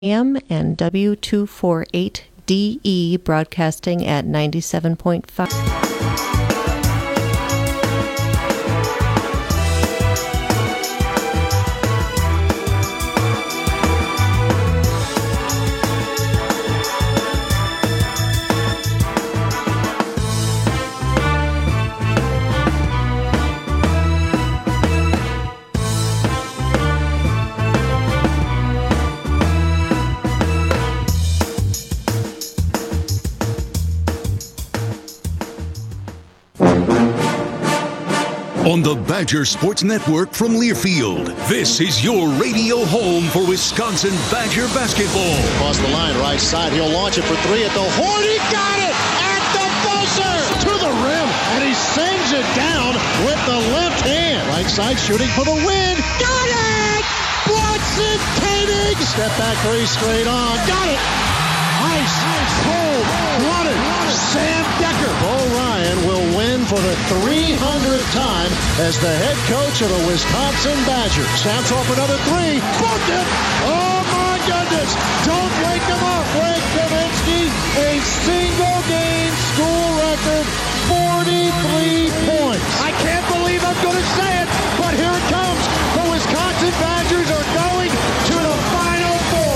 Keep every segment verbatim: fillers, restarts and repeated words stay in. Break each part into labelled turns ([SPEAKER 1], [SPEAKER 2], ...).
[SPEAKER 1] A.M. and W two forty-eight D E broadcasting at ninety-seven point five.
[SPEAKER 2] On the Badger Sports Network from Learfield, this is your radio home for Wisconsin Badger basketball.
[SPEAKER 3] Across the line, right side, he'll launch it for three at the horn. He got it at the buzzer to the rim, and he sends it down with the left hand. Right side shooting for the win. Got it! Bronson Koenig! Step back three straight on. Got it! Ice, cold, got it! Sam Decker. Bo Ryan will win for the three hundredth time as the head coach of the Wisconsin Badgers. Snaps off another three. Booked it! Oh my goodness! Don't wake him up, Greg Kaminsky. A single game school record, forty-three points. I can't believe I'm going to say it, but here it comes. The Wisconsin Badgers are going to the Final Four.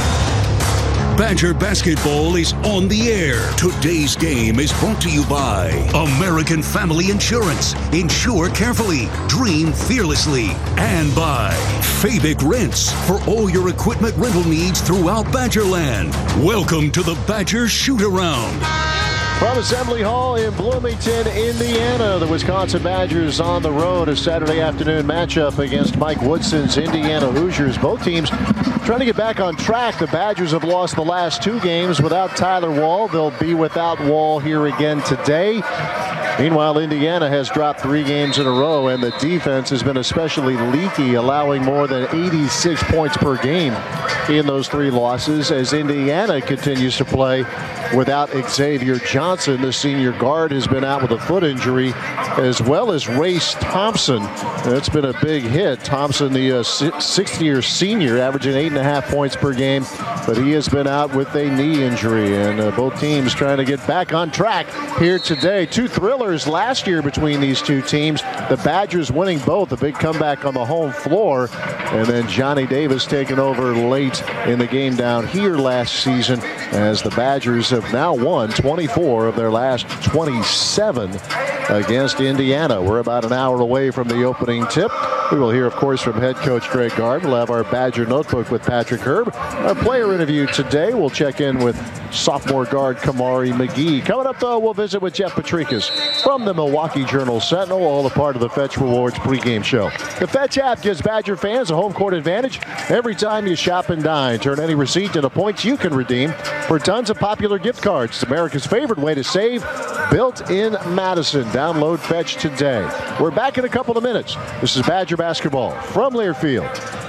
[SPEAKER 2] Badger basketball is on the air. Today's game is brought to you by American Family Insurance. Insure carefully, dream fearlessly. And by Fabic Rents for all your equipment rental needs throughout Badgerland. Welcome to the Badger Shoot-Around.
[SPEAKER 3] From Assembly Hall in Bloomington, Indiana, the Wisconsin Badgers on the road. A Saturday afternoon matchup against Mike Woodson's Indiana Hoosiers. Both teams trying to get back on track. The Badgers have lost the last two games without Tyler Wall. They'll be without Wall here again today. Meanwhile, Indiana has dropped three games in a row, and the defense has been especially leaky, allowing more than eighty-six points per game in those three losses, as Indiana continues to play without Xavier Johnson. The senior guard has been out with a foot injury, as well as Race Thompson. That's been a big hit. Thompson, the uh, sixth-year senior, averaging eight and a half points per game, but he has been out with a knee injury, and uh, both teams trying to get back on track here today. Two thrillers last year between these two teams. The Badgers winning both, a big comeback on the home floor, and then Johnny Davis taking over late in the game down here last season, as the Badgers have now won twenty-four of their last twenty-seven against Indiana. We're about an hour away from the opening tip. We will hear, of course, from head coach Greg Gard. We'll have our Badger Notebook with Patrick Herb. Our player interview today, we'll check in with sophomore guard Kamari McGee. Coming up, though, we'll visit with Jeff Petrikas from the Milwaukee Journal-Sentinel, all a part of the Fetch Rewards pregame show. The Fetch app gives Badger fans a home court advantage every time you shop and dine. Turn any receipt into points you can redeem for tons of popular gift cards. It's America's favorite way to save, built in Madison. Download Fetch today. We're back in a couple of minutes. This is Badger basketball from Learfield.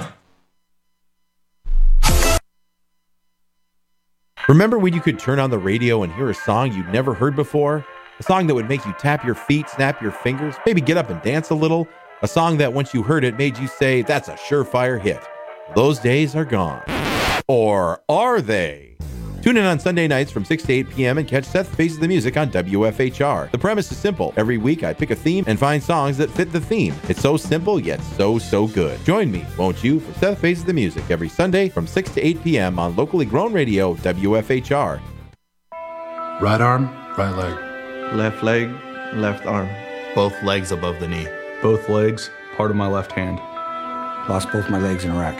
[SPEAKER 4] Remember when you could turn on the radio and hear a song you'd never heard before? A song that would make you tap your feet, snap your fingers, maybe get up and dance a little? A song that once you heard it made you say, that's a surefire hit. Those days are gone. Or are they? Tune in on Sunday nights from six to eight p.m. and catch Seth Faces the Music on W F H R. The premise is simple. Every week I pick a theme and find songs that fit the theme. It's so simple, yet so, so good. Join me, won't you, for Seth Faces the Music every Sunday from six to eight p.m. on locally grown radio W F H R.
[SPEAKER 5] Right arm, right leg.
[SPEAKER 6] Left leg, left arm.
[SPEAKER 7] Both legs above the knee.
[SPEAKER 6] Both legs, part of my left hand.
[SPEAKER 8] Lost both my legs in Iraq.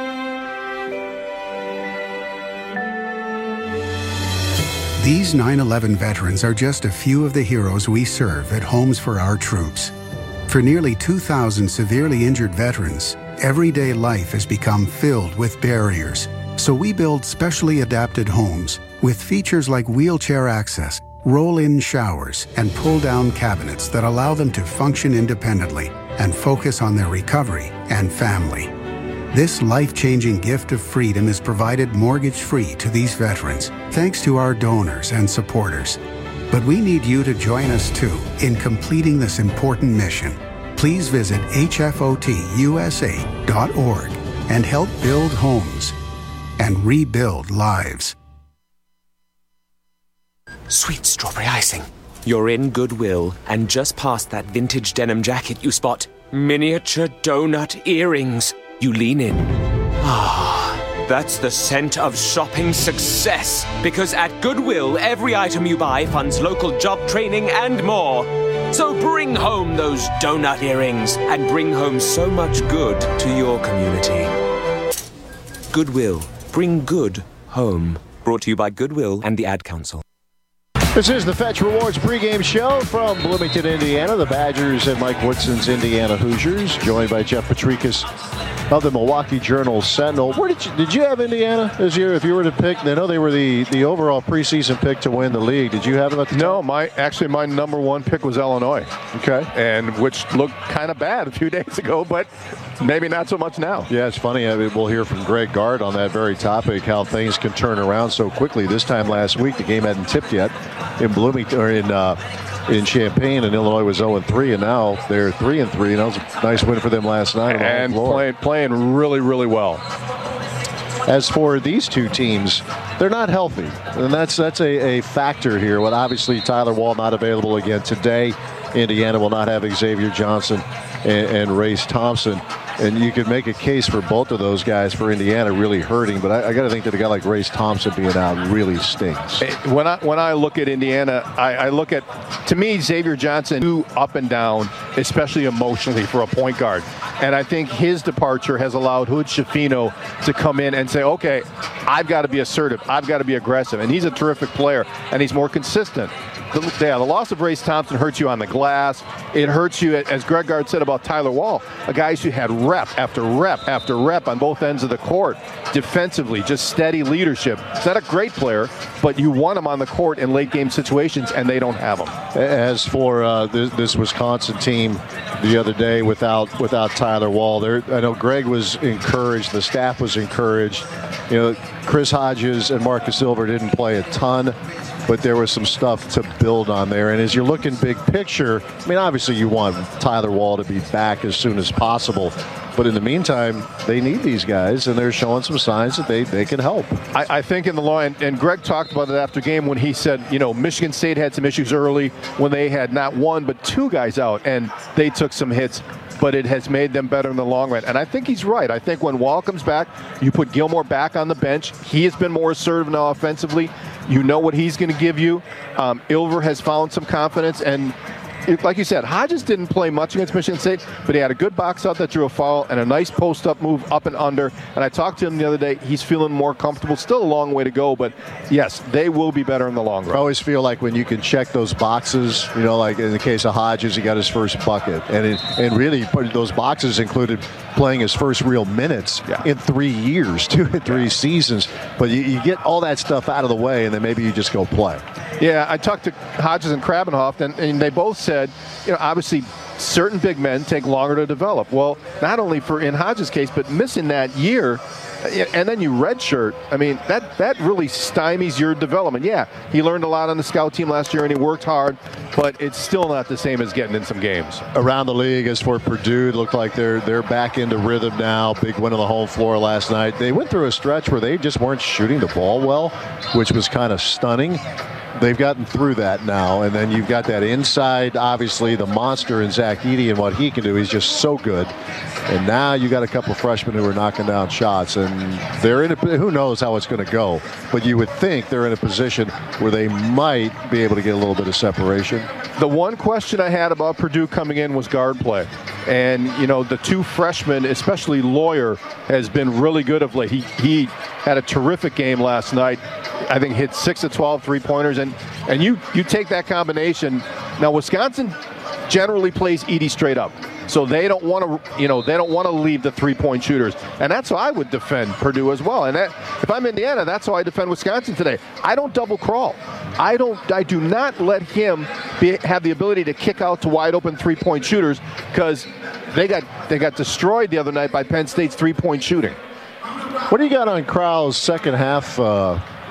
[SPEAKER 9] These nine eleven veterans are just a few of the heroes we serve at Homes for Our Troops. For nearly two thousand severely injured veterans, everyday life has become filled with barriers. So we build specially adapted homes with features like wheelchair access, roll-in showers, and pull-down cabinets that allow them to function independently and focus on their recovery and family. This life-changing gift of freedom is provided mortgage-free to these veterans, thanks to our donors and supporters. But we need you to join us, too, in completing this important mission. Please visit H F O T U S A dot org and help build homes. and rebuild lives.
[SPEAKER 10] Sweet strawberry icing. You're in Goodwill, and just past that vintage denim jacket you spot miniature donut earrings. You lean in. Ah, that's the scent of shopping success. Because at Goodwill, every item you buy funds local job training and more. So bring home those donut earrings and bring home so much good to your community. Goodwill. Bring good home. Brought to you by Goodwill and the Ad Council.
[SPEAKER 3] This is the Fetch Rewards pregame show from Bloomington, Indiana. The Badgers and Mike Woodson's Indiana Hoosiers, joined by Jeff Petrikis of the Milwaukee Journal Sentinel. Where did you did you have Indiana this year? If you were to pick, I know they were the, the overall preseason pick to win the league. Did you have them at the
[SPEAKER 11] No,
[SPEAKER 3] time?
[SPEAKER 11] my actually my number one pick was Illinois.
[SPEAKER 3] Okay,
[SPEAKER 11] and which looked kind of bad a few days ago, but maybe not so much now.
[SPEAKER 3] Yeah, it's funny. I mean, we'll hear from Greg Gard on that very topic, how things can turn around so quickly. This time last week, the game hadn't tipped yet in Bloomington or in uh, in Champaign, and Illinois was oh and three, and now they're three and three. And that was a nice win for them last night.
[SPEAKER 11] And playing playing really, really well.
[SPEAKER 3] As for these two teams, they're not healthy, and that's that's a, a factor here. Well, obviously, Tyler Wall not available again today. Indiana will not have Xavier Johnson and, and Race Thompson. And you could make a case for both of those guys for Indiana really hurting, but I, I got to think that a guy like Race Thompson being out really stings.
[SPEAKER 11] When I when I look at Indiana, I, I look at, to me, Xavier Johnson, too up and down, especially emotionally for a point guard. And I think his departure has allowed Hood Schifino to come in and say, okay, I've got to be assertive. I've got to be aggressive. And he's a terrific player, and he's more consistent. The, yeah, the loss of Race Thompson hurts you on the glass. It hurts you, as Greg Gard said about Tyler Wall, a guy who had rep after rep after rep on both ends of the court. Defensively, just steady leadership. He's not a great player, but you want him on the court in late game situations, and they don't have him.
[SPEAKER 3] As for uh, this, this Wisconsin team the other day without without Tyler Wall, there, I know Greg was encouraged, the staff was encouraged. You know, Chris Hodges and Marcus Silver didn't play a ton, but there was some stuff to build on there. And as you're looking big picture, I mean, obviously you want Tyler Wall to be back as soon as possible. But in the meantime, they need these guys, and they're showing some signs that they, they can help.
[SPEAKER 11] I, I think in the line, and Greg talked about it after game when he said, you know, Michigan State had some issues early when they had not one but two guys out, and they took some hits. But it has made them better in the long run. And I think he's right. I think when Wall comes back, you put Gilmore back on the bench. He has been more assertive now offensively. You know what he's going to give you. Um, Ilver has found some confidence. And it, like you said, Hodges didn't play much against Michigan State, but he had a good box out that drew a foul and a nice post-up move up and under. And I talked to him the other day. He's feeling more comfortable. Still a long way to go, but yes, they will be better in the long run.
[SPEAKER 3] I always feel like when you can check those boxes, you know, like in the case of Hodges, he got his first bucket. And it, and really, those boxes included playing his first real minutes yeah. in three years, two and three yeah. seasons. But you, you get all that stuff out of the way, and then maybe you just go play.
[SPEAKER 11] Yeah, I talked to Hodges and Krabenhoff, and, and they both said, you know, obviously certain big men take longer to develop. Well, not only for in Hodges' case, but missing that year, and then you redshirt. I mean, that, that really stymies your development. Yeah, he learned a lot on the scout team last year, and he worked hard, but it's still not the same as getting in some games.
[SPEAKER 3] Around the league, as for Purdue, it looked like they're they're back into rhythm now. Big win on the home floor last night. They went through a stretch where they just weren't shooting the ball well, which was kind of stunning. They've gotten through that now, and then you've got that inside, obviously, the monster in Zach Edey and what he can do. He's just so good. And now you got a couple of freshmen who are knocking down shots, and they're in a, who knows how it's going to go, but you would think they're in a position where they might be able to get a little bit of separation.
[SPEAKER 11] The one question I had about Purdue coming in was guard play. And, you know, the two freshmen, especially Lawyer, has been really good of late. He, he had a terrific game last night. I think hit six of twelve three-pointers. And, and you, you take that combination. Now, Wisconsin generally plays Edey straight up. So they don't want to, you know, they don't want to leave the three-point shooters. And that's how I would defend Purdue as well. And that, if I'm Indiana, that's how I defend Wisconsin today. I don't double crawl. I don't, I do not let him be, have the ability to kick out to wide open three-point shooters, because they got, they got destroyed the other night by Penn State's three-point shooting.
[SPEAKER 3] What do you got on Crowell's second half uh,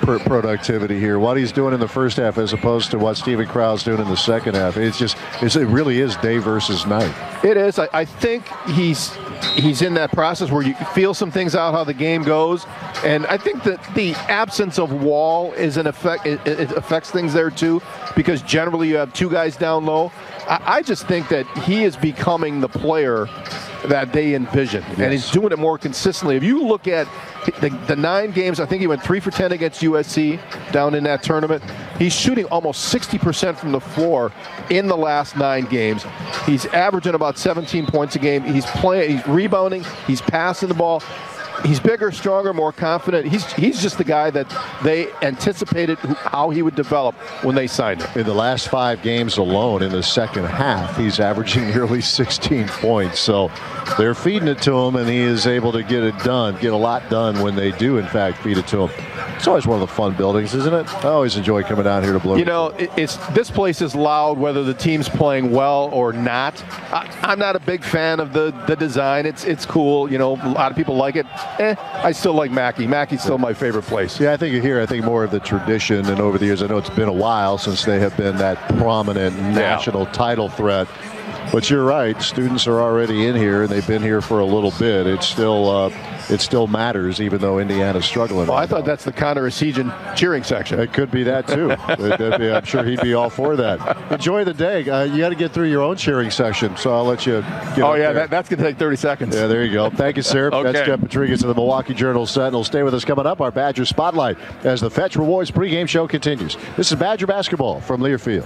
[SPEAKER 3] pr- productivity here. What he's doing in the first half as opposed to what Steven Krau's doing in the second half. It's just, it's, it really is day versus night.
[SPEAKER 11] It is. I, I think he's he's in that process where you feel some things out how the game goes, and I think that the absence of Wall is an effect. It, it affects things there too, because generally you have two guys down low. I, I just think that he is becoming the player that they envisioned, yes. and he's doing it more consistently. If you look at the, the nine games, I think he went three for ten against U S C down in that tournament. He's shooting almost sixty percent from the floor in the last nine games. He's averaging about seventeen points a game. He's playing, he's rebounding, he's passing the ball. He's bigger, stronger, more confident. He's he's just the guy that they anticipated who, how he would develop when they signed him.
[SPEAKER 3] In the last five games alone, in the second half, he's averaging nearly sixteen points. So they're feeding it to him, and he is able to get it done, get a lot done when they do, in fact, feed it to him. It's always one of the fun buildings, isn't it? I always enjoy coming down here to Bloomington.
[SPEAKER 11] You know, it, it's this place is loud whether the team's playing well or not. I, I'm not a big fan of the, the design. It's it's cool. You know, a lot of people like it. Eh, I still like Mackey. Mackey's still my favorite place.
[SPEAKER 3] Yeah, I think here, I think more of the tradition, and over the years, I know it's been a while since they have been that prominent national yeah. title threat. But you're right, students are already in here, and they've been here for a little bit. It's still, uh, it still matters, even though Indiana's struggling.
[SPEAKER 11] Well,
[SPEAKER 3] right
[SPEAKER 11] I thought
[SPEAKER 3] now.
[SPEAKER 11] That's the Connor Essegian cheering section.
[SPEAKER 3] It could be that, too. be, I'm sure he'd be all for that. Enjoy the day. Uh, you got to get through your own cheering section, so I'll let you get
[SPEAKER 11] Oh, yeah,
[SPEAKER 3] that,
[SPEAKER 11] that's going to take thirty seconds.
[SPEAKER 3] Yeah, there you go. Thank you, sir.
[SPEAKER 11] Okay.
[SPEAKER 3] That's Jeff Petrikis of the Milwaukee Journal-Sentinel. Stay with us coming up, our Badger Spotlight, as the Fetch Rewards pregame show continues. This is Badger Basketball from Learfield.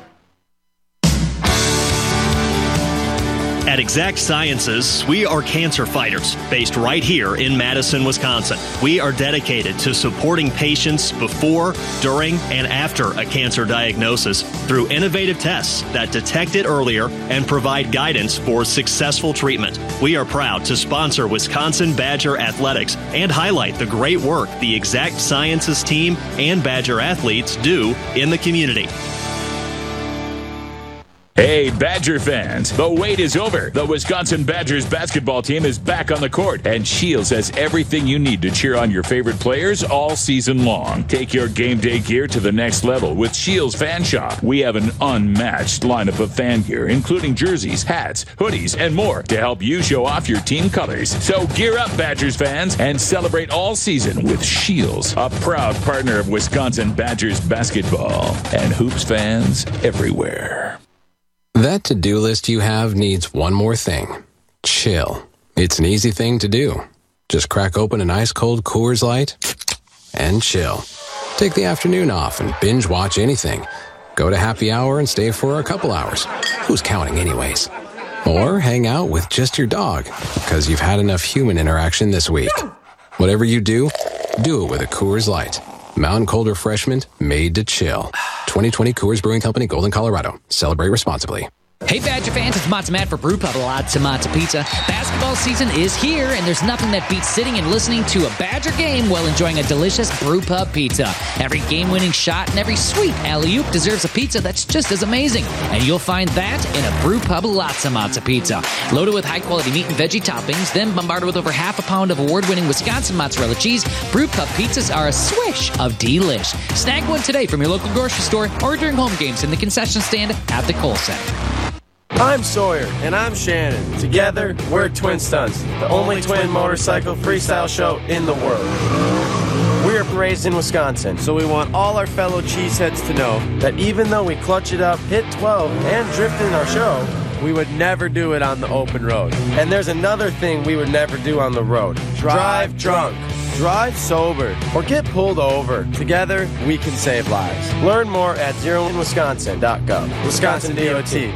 [SPEAKER 12] At Exact Sciences, we are cancer fighters based right here in Madison, Wisconsin. We are dedicated to supporting patients before, during, and after a cancer diagnosis through innovative tests that detect it earlier and provide guidance for successful treatment. We are proud to sponsor Wisconsin Badger Athletics and highlight the great work the Exact Sciences team and Badger athletes do in the community.
[SPEAKER 13] Hey, Badger fans, the wait is over. The Wisconsin Badgers basketball team is back on the court, and Shields has everything you need to cheer on your favorite players all season long. Take your game day gear to the next level with Shields Fan Shop. We have an unmatched lineup of fan gear, including jerseys, hats, hoodies, and more to help you show off your team colors. So gear up, Badgers fans, and celebrate all season with Shields, a proud partner of Wisconsin Badgers basketball and hoops fans everywhere.
[SPEAKER 14] That to-do list you have needs one more thing. Chill. It's an easy thing to do. Just crack open an ice-cold Coors Light and chill. Take the afternoon off and binge watch anything. Go to happy hour and stay for a couple hours. Who's counting anyways? Or hang out with just your dog because you've had enough human interaction this week. Whatever you do, do it with a Coors Light. Mountain Cold Refreshment made to chill. twenty twenty Coors Brewing Company, Golden, Colorado. Celebrate responsibly.
[SPEAKER 15] Hey, Badger fans, it's Monty Matt for Brew Pub Lots of Monty Pizza. Basketball season is here, and there's nothing that beats sitting and listening to a Badger game while enjoying a delicious Brew Pub pizza. Every game-winning shot and every sweet alley-oop deserves a pizza that's just as amazing, and you'll find that in a Brew Pub Lots of Monty Pizza. Loaded with high-quality meat and veggie toppings, then bombarded with over half a pound of award-winning Wisconsin mozzarella cheese, Brew Pub pizzas are a swish of delish. Snag one today from your local grocery store or during home games in the concession stand at the Kohl Center.
[SPEAKER 16] I'm Sawyer, and I'm Shannon. Together, we're Twin Stunts, the only twin motorcycle freestyle show in the world. We're raised in Wisconsin, so we want all our fellow cheeseheads to know that even though we clutch it up, hit twelve, and drift in our show, we would never do it on the open road. And there's another thing we would never do on the road. Drive drunk. Drive sober or get pulled over. Together, we can save lives. Learn more at zero in wisconsin dot gov. Wisconsin D O T.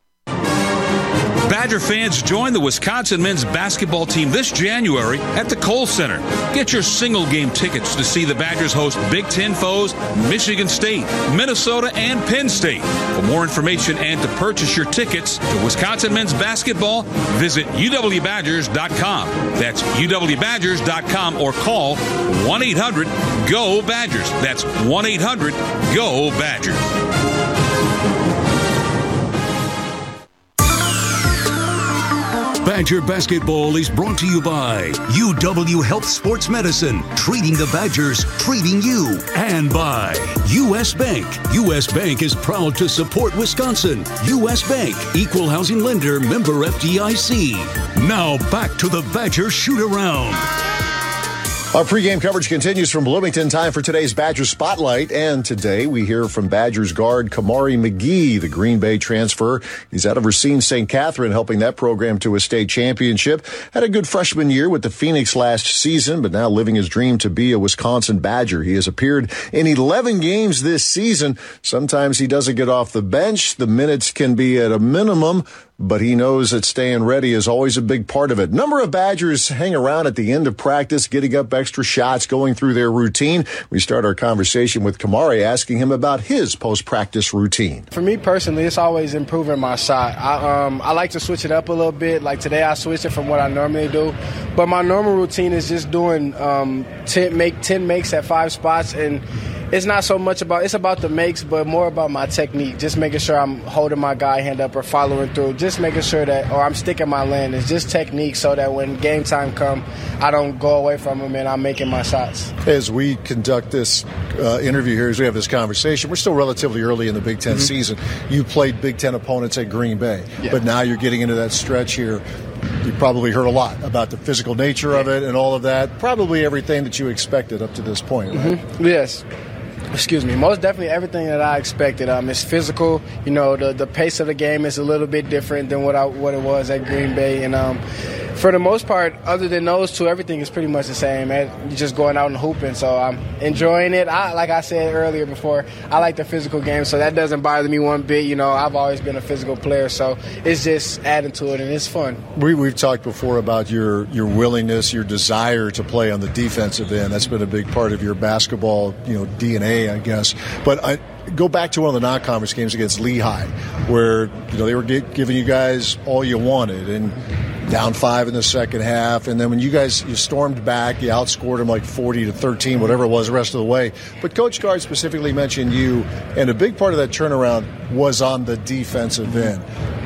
[SPEAKER 17] Badger fans, join the Wisconsin men's basketball team this January at the Kohl Center. Get your single-game tickets to see the Badgers host Big Ten foes Michigan State, Minnesota, and Penn State. For more information and to purchase your tickets to Wisconsin men's basketball, visit U W Badgers dot com. That's U W Badgers dot com or call one eight hundred G O Badgers. That's one eight hundred G O Badgers.
[SPEAKER 2] Badger Basketball is brought to you by U W Health Sports Medicine, treating the Badgers, treating you. And by U S Bank. U S Bank is proud to support Wisconsin. U S Bank, equal housing lender, member F D I C. Now back to the Badger shoot-around.
[SPEAKER 3] Our pregame coverage continues from Bloomington. Time for today's Badgers Spotlight. And today we hear from Badgers guard Kamari McGee, the Green Bay transfer. He's out of Racine Saint Catherine, helping that program to a state championship. Had a good freshman year with the Phoenix last season, but now living his dream to be a Wisconsin Badger. He has appeared in eleven games this season. Sometimes he doesn't get off the bench. The minutes can be at a minimum, but he knows that staying ready is always a big part of it. Number of Badgers hang around at the end of practice, getting up extra shots, going through their routine. We start our conversation with Kamari, asking him about his post-practice routine.
[SPEAKER 18] For me personally, it's always improving my shot. I, um, I like to switch it up a little bit. Like today, I switched it from what I normally do. But my normal routine is just doing um, ten, make, ten makes at five spots, and it's not so much about, it's about the makes, but more about my technique. Just making sure I'm holding my guy hand up or following through. Just making sure that, or I'm sticking my land. It's just technique so that when game time comes, I don't go away from him and I'm making my shots.
[SPEAKER 3] As we conduct this uh, interview here, as we have this conversation, we're still relatively early in the Big Ten mm-hmm. season. You played Big Ten opponents at Green Bay, yeah. but now you're getting into that stretch here. You probably heard a lot about the physical nature of it and all of that. Probably everything that you expected up to this point, right?
[SPEAKER 18] Mm-hmm. Yes. Excuse me. Most definitely everything that I expected. Um, it's physical. You know, the the pace of the game is a little bit different than what I, what it was at Green Bay. And um, for the most part, other than those two, everything is pretty much the same. Man. You're just going out and hooping. So I'm enjoying it. I, like I said earlier before, I like the physical game, so that doesn't bother me one bit. You know, I've always been a physical player, so it's just adding to it, and it's fun.
[SPEAKER 3] We, we've talked before about your, your willingness, your desire to play on the defensive end. That's been a big part of your basketball, you know, D N A, I guess. But I go back to one of the non-conference games against Lehigh, where you know they were get, giving you guys all you wanted, and down five in the second half, and then when you guys you stormed back, you outscored them like forty to thirteen, whatever it was, the rest of the way. But Coach Gard specifically mentioned you, and a big part of that turnaround was on the defensive end.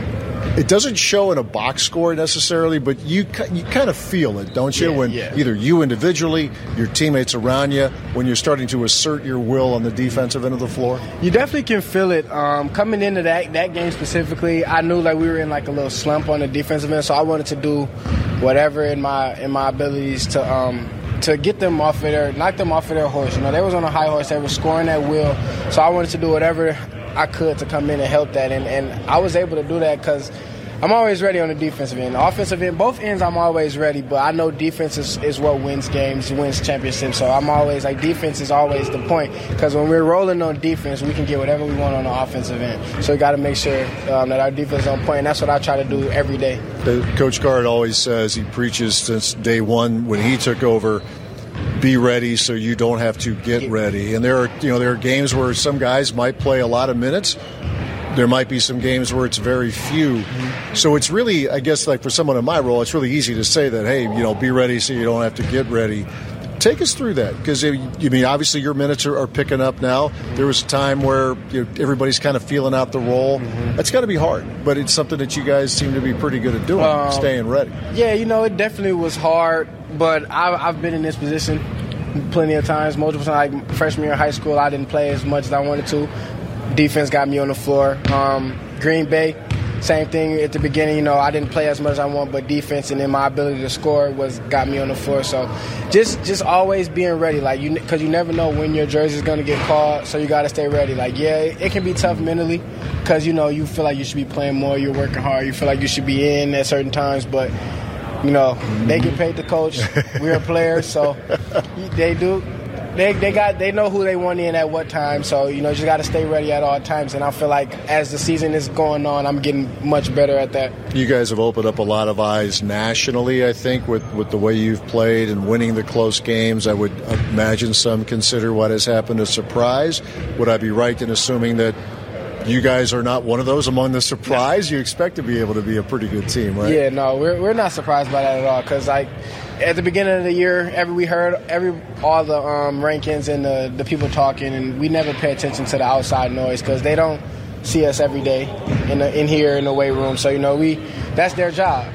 [SPEAKER 3] It doesn't show in a box score necessarily, but you you kind of feel it, don't you?
[SPEAKER 18] Yeah,
[SPEAKER 3] when
[SPEAKER 18] yeah.
[SPEAKER 3] either you individually, your teammates around you, when you're starting to assert your will on the defensive end of the floor?
[SPEAKER 18] You definitely can feel it. Um, coming into that that game specifically, I knew like we were in like a little slump on the defensive end, so I wanted to do whatever in my in my abilities to um, to get them off of their, knock them off of their horse. You know, they was on a high horse, they were scoring at will, so I wanted to do whatever I could to come in and help that, and, and I was able to do that because I'm always ready on the defensive end. The offensive end, both ends I'm always ready, but I know defense is, is what wins games, wins championships, so I'm always, like, defense is always the point, because when we're rolling on defense, we can get whatever we want on the offensive end. So we got to make sure um, that our defense is on point, and that's what I try to do every day.
[SPEAKER 3] Coach Gard always says, he preaches since day one when he took over, be ready so you don't have to get ready. And there are, you know, there are games where some guys might play a lot of minutes. There might be some games where it's very few. So it's really, I guess, like for someone in my role, it's really easy to say that, hey, you know, be ready so you don't have to get ready. Take us through that, because you mean obviously your minutes are, are picking up now. There was a time where you know, everybody's kind of feeling out the role. Mm-hmm. That's got to be hard, but it's something that you guys seem to be pretty good at doing, um, staying ready.
[SPEAKER 18] Yeah, you know, it definitely was hard, but I've, I've been in this position plenty of times, multiple times. Like freshman year in high school, I didn't play as much as I wanted to. Defense got me on the floor. Um, Green Bay, same thing at the beginning. You know, I didn't play as much as I want, but defense and then my ability to score was got me on the floor. So just just always being ready, like you, because you never know when your jersey is going to get called. So you got to stay ready. Like yeah, it can be tough mentally, because you know you feel like you should be playing more, you're working hard, you feel like you should be in at certain times, but you know they get paid to coach. We're players, so they do. They they got they know who they want in at what time, so you know you just got to stay ready at all times. And I feel like as the season is going on, I'm getting much better at that.
[SPEAKER 3] You guys have opened up a lot of eyes nationally, I think, with, with the way you've played and winning the close games. I would imagine some consider what has happened a surprise. Would I be right in assuming that you guys are not one of those among the surprise? You expect to be able to be a pretty good team, right?
[SPEAKER 18] Yeah, no, we're we're not surprised by that at all, because like at the beginning of the year, every we heard every all the um, rankings and the, the people talking, and we never pay attention to the outside noise because they don't see us every day in the, in here in the weight room. So you know we that's their job.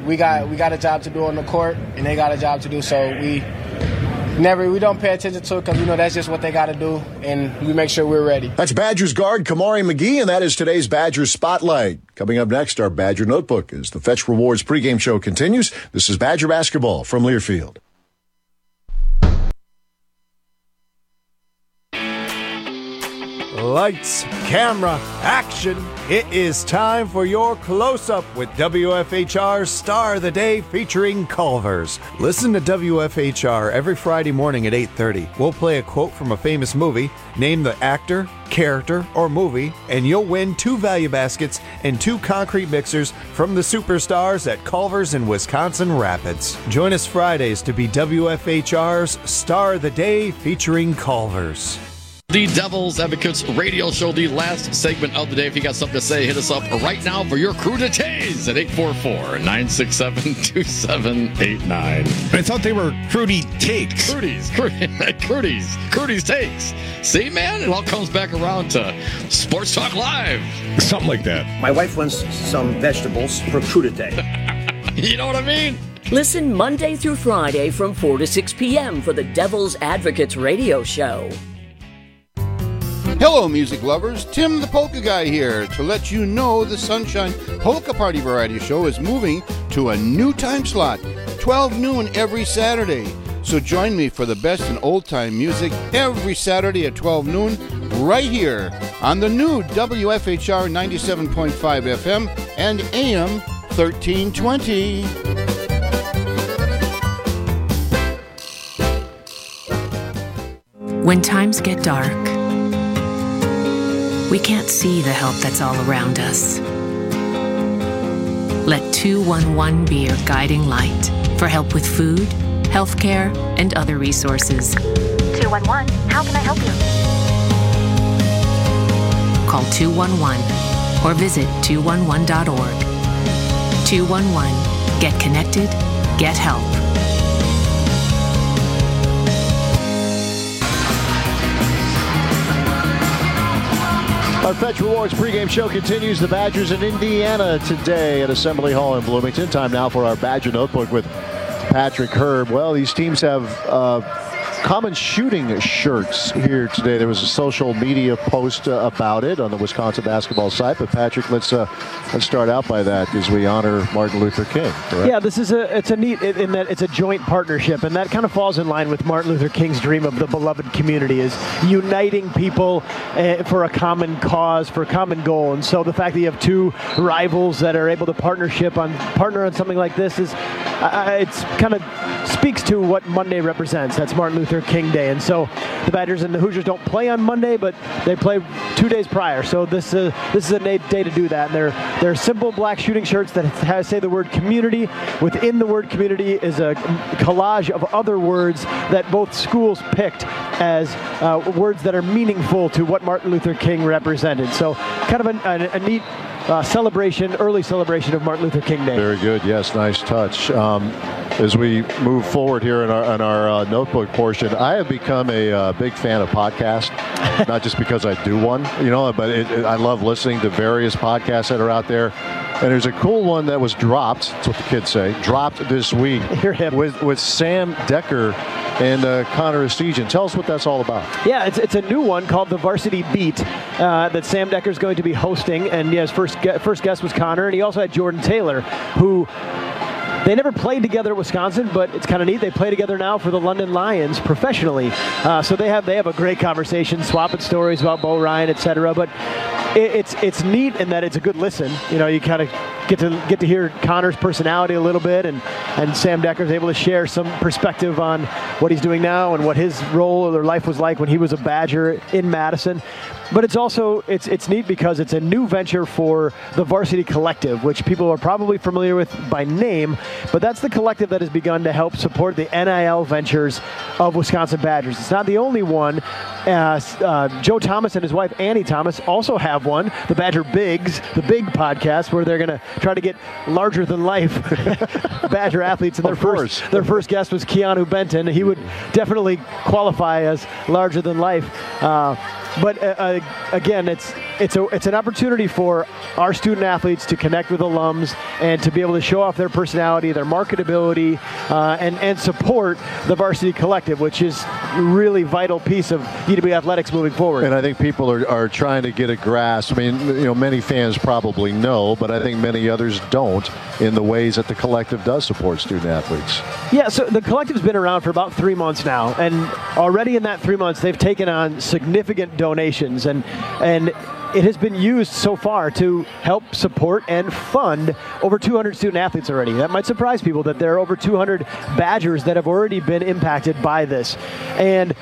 [SPEAKER 18] we got we got a job to do on the court, and they got a job to do. So we never we don't pay attention to it because we know that's just what they got to do, and we make sure we're ready.
[SPEAKER 3] That's Badgers guard Kamari McGee, and that is today's Badgers Spotlight. Coming up next, our Badger Notebook as the Fetch Rewards pregame show continues. This is Badger basketball from Learfield.
[SPEAKER 19] Lights, camera, action. It is time for your close-up with W F H R's Star of the Day featuring Culver's. Listen to W F H R every Friday morning at eight thirty. We'll play a quote from a famous movie, name the actor, character, or movie, and you'll win two value baskets and two concrete mixers from the superstars at Culver's in Wisconsin Rapids. Join us Fridays to be W F H R's Star of the Day featuring Culver's.
[SPEAKER 20] The Devil's Advocates radio show, the last segment of the day. If you got something to say, hit us up right now for your cruditays at eight four four, nine six seven, two seven eight nine.
[SPEAKER 21] I thought they were Crudy Takes.
[SPEAKER 20] Crudies, Crudies, Crudies Takes. See, man, it all comes back around to Sports Talk Live.
[SPEAKER 21] Something like that.
[SPEAKER 22] My wife wants some vegetables for crudité.
[SPEAKER 20] You know what I mean?
[SPEAKER 23] Listen Monday through Friday from four to six p.m. for the Devil's Advocates radio show.
[SPEAKER 24] Hello, music lovers. Tim the Polka Guy here to let you know the Sunshine Polka Party Variety Show is moving to a new time slot, twelve noon every Saturday. So join me for the best in old-time music every Saturday at twelve noon right here on the new W F H R ninety-seven point five F M and A M thirteen twenty.
[SPEAKER 25] When times get dark, we can't see the help that's all around us. Let two one one be your guiding light for help with food, healthcare, and other resources.
[SPEAKER 26] two one one, how can I help you?
[SPEAKER 25] Call two one one or visit two one one dot org. two one one, get connected, get help.
[SPEAKER 3] Our Fetch Rewards pregame show continues. The Badgers in Indiana today at Assembly Hall in Bloomington. Time now for our Badger Notebook with Patrick Herb. Well, these teams have uh, common shooting shirts here today. There was a social media post uh, about it on the Wisconsin basketball site. But Patrick, let's uh, let's start out by that as we honor Martin Luther King. Correct?
[SPEAKER 27] Yeah, this is a it's a neat in that it's a joint partnership, and that kind of falls in line with Martin Luther King's dream of the beloved community, is uniting people uh, for a common cause, for a common goal. And so the fact that you have two rivals that are able to partnership on partner on something like this is uh, it's kind of speaks to what Monday represents. That's Martin Luther King Day. And so the Badgers and the Hoosiers don't play on Monday, but they play two days prior. So this uh, this is a day to do that. And they're they're simple black shooting shirts that have, say the word community. Within the word community is a collage of other words that both schools picked as uh, words that are meaningful to what Martin Luther King represented. So kind of a, a, a neat uh, celebration, early celebration of Martin Luther King Day.
[SPEAKER 3] Very good. Yes, nice touch. Um, As we move forward here in our, in our uh, notebook portion, I have become a uh, big fan of podcasts, not just because I do one, you know, but it, it, I love listening to various podcasts that are out there. And there's a cool one that was dropped, that's what the kids say, dropped this week with, with Sam Decker and uh, Connor Estigian. Tell us what that's all about.
[SPEAKER 27] Yeah, it's it's a new one called The Varsity Beat uh, that Sam Decker's going to be hosting. And yeah, his first, first guest was Connor, and he also had Jordan Taylor, who... They never played together at Wisconsin, but it's kind of neat. They play together now for the London Lions professionally. Uh, so they have they have a great conversation, swapping stories about Bo Ryan, et cetera. But it, it's it's neat in that it's a good listen. You know, you kind of get to get to hear Connor's personality a little bit, and, and Sam Decker's able to share some perspective on what he's doing now and what his role or life was like when he was a Badger in Madison. But it's also, it's it's neat because it's a new venture for the Varsity Collective, which people are probably familiar with by name, but that's the collective that has begun to help support the N I L ventures of Wisconsin Badgers. It's not the only one. Uh, uh, Joe Thomas and his wife, Annie Thomas, also have one, the Badger Bigs, the Big podcast, where they're going to try to get larger-than-life Badger athletes. And their first, their first guest was Keanu Benton. He would definitely qualify as larger-than-life. Uh, but uh, again, it's it's a it's an opportunity for our student athletes to connect with alums and to be able to show off their personality, their marketability, uh, and and support the Varsity Collective, which is a really vital piece of U W athletics moving forward.
[SPEAKER 3] And I think people are, are trying to get a grasp. I mean, you know, many fans probably know, but I think many others don't, in the ways that the Collective does support student athletes.
[SPEAKER 27] Yeah, so the Collective's been around for about three months now, and already in that three months, they've taken on significant donations, and and it has been used so far to help support and fund over two hundred student athletes already. That might surprise people that there are over two hundred Badgers that have already been impacted by this. And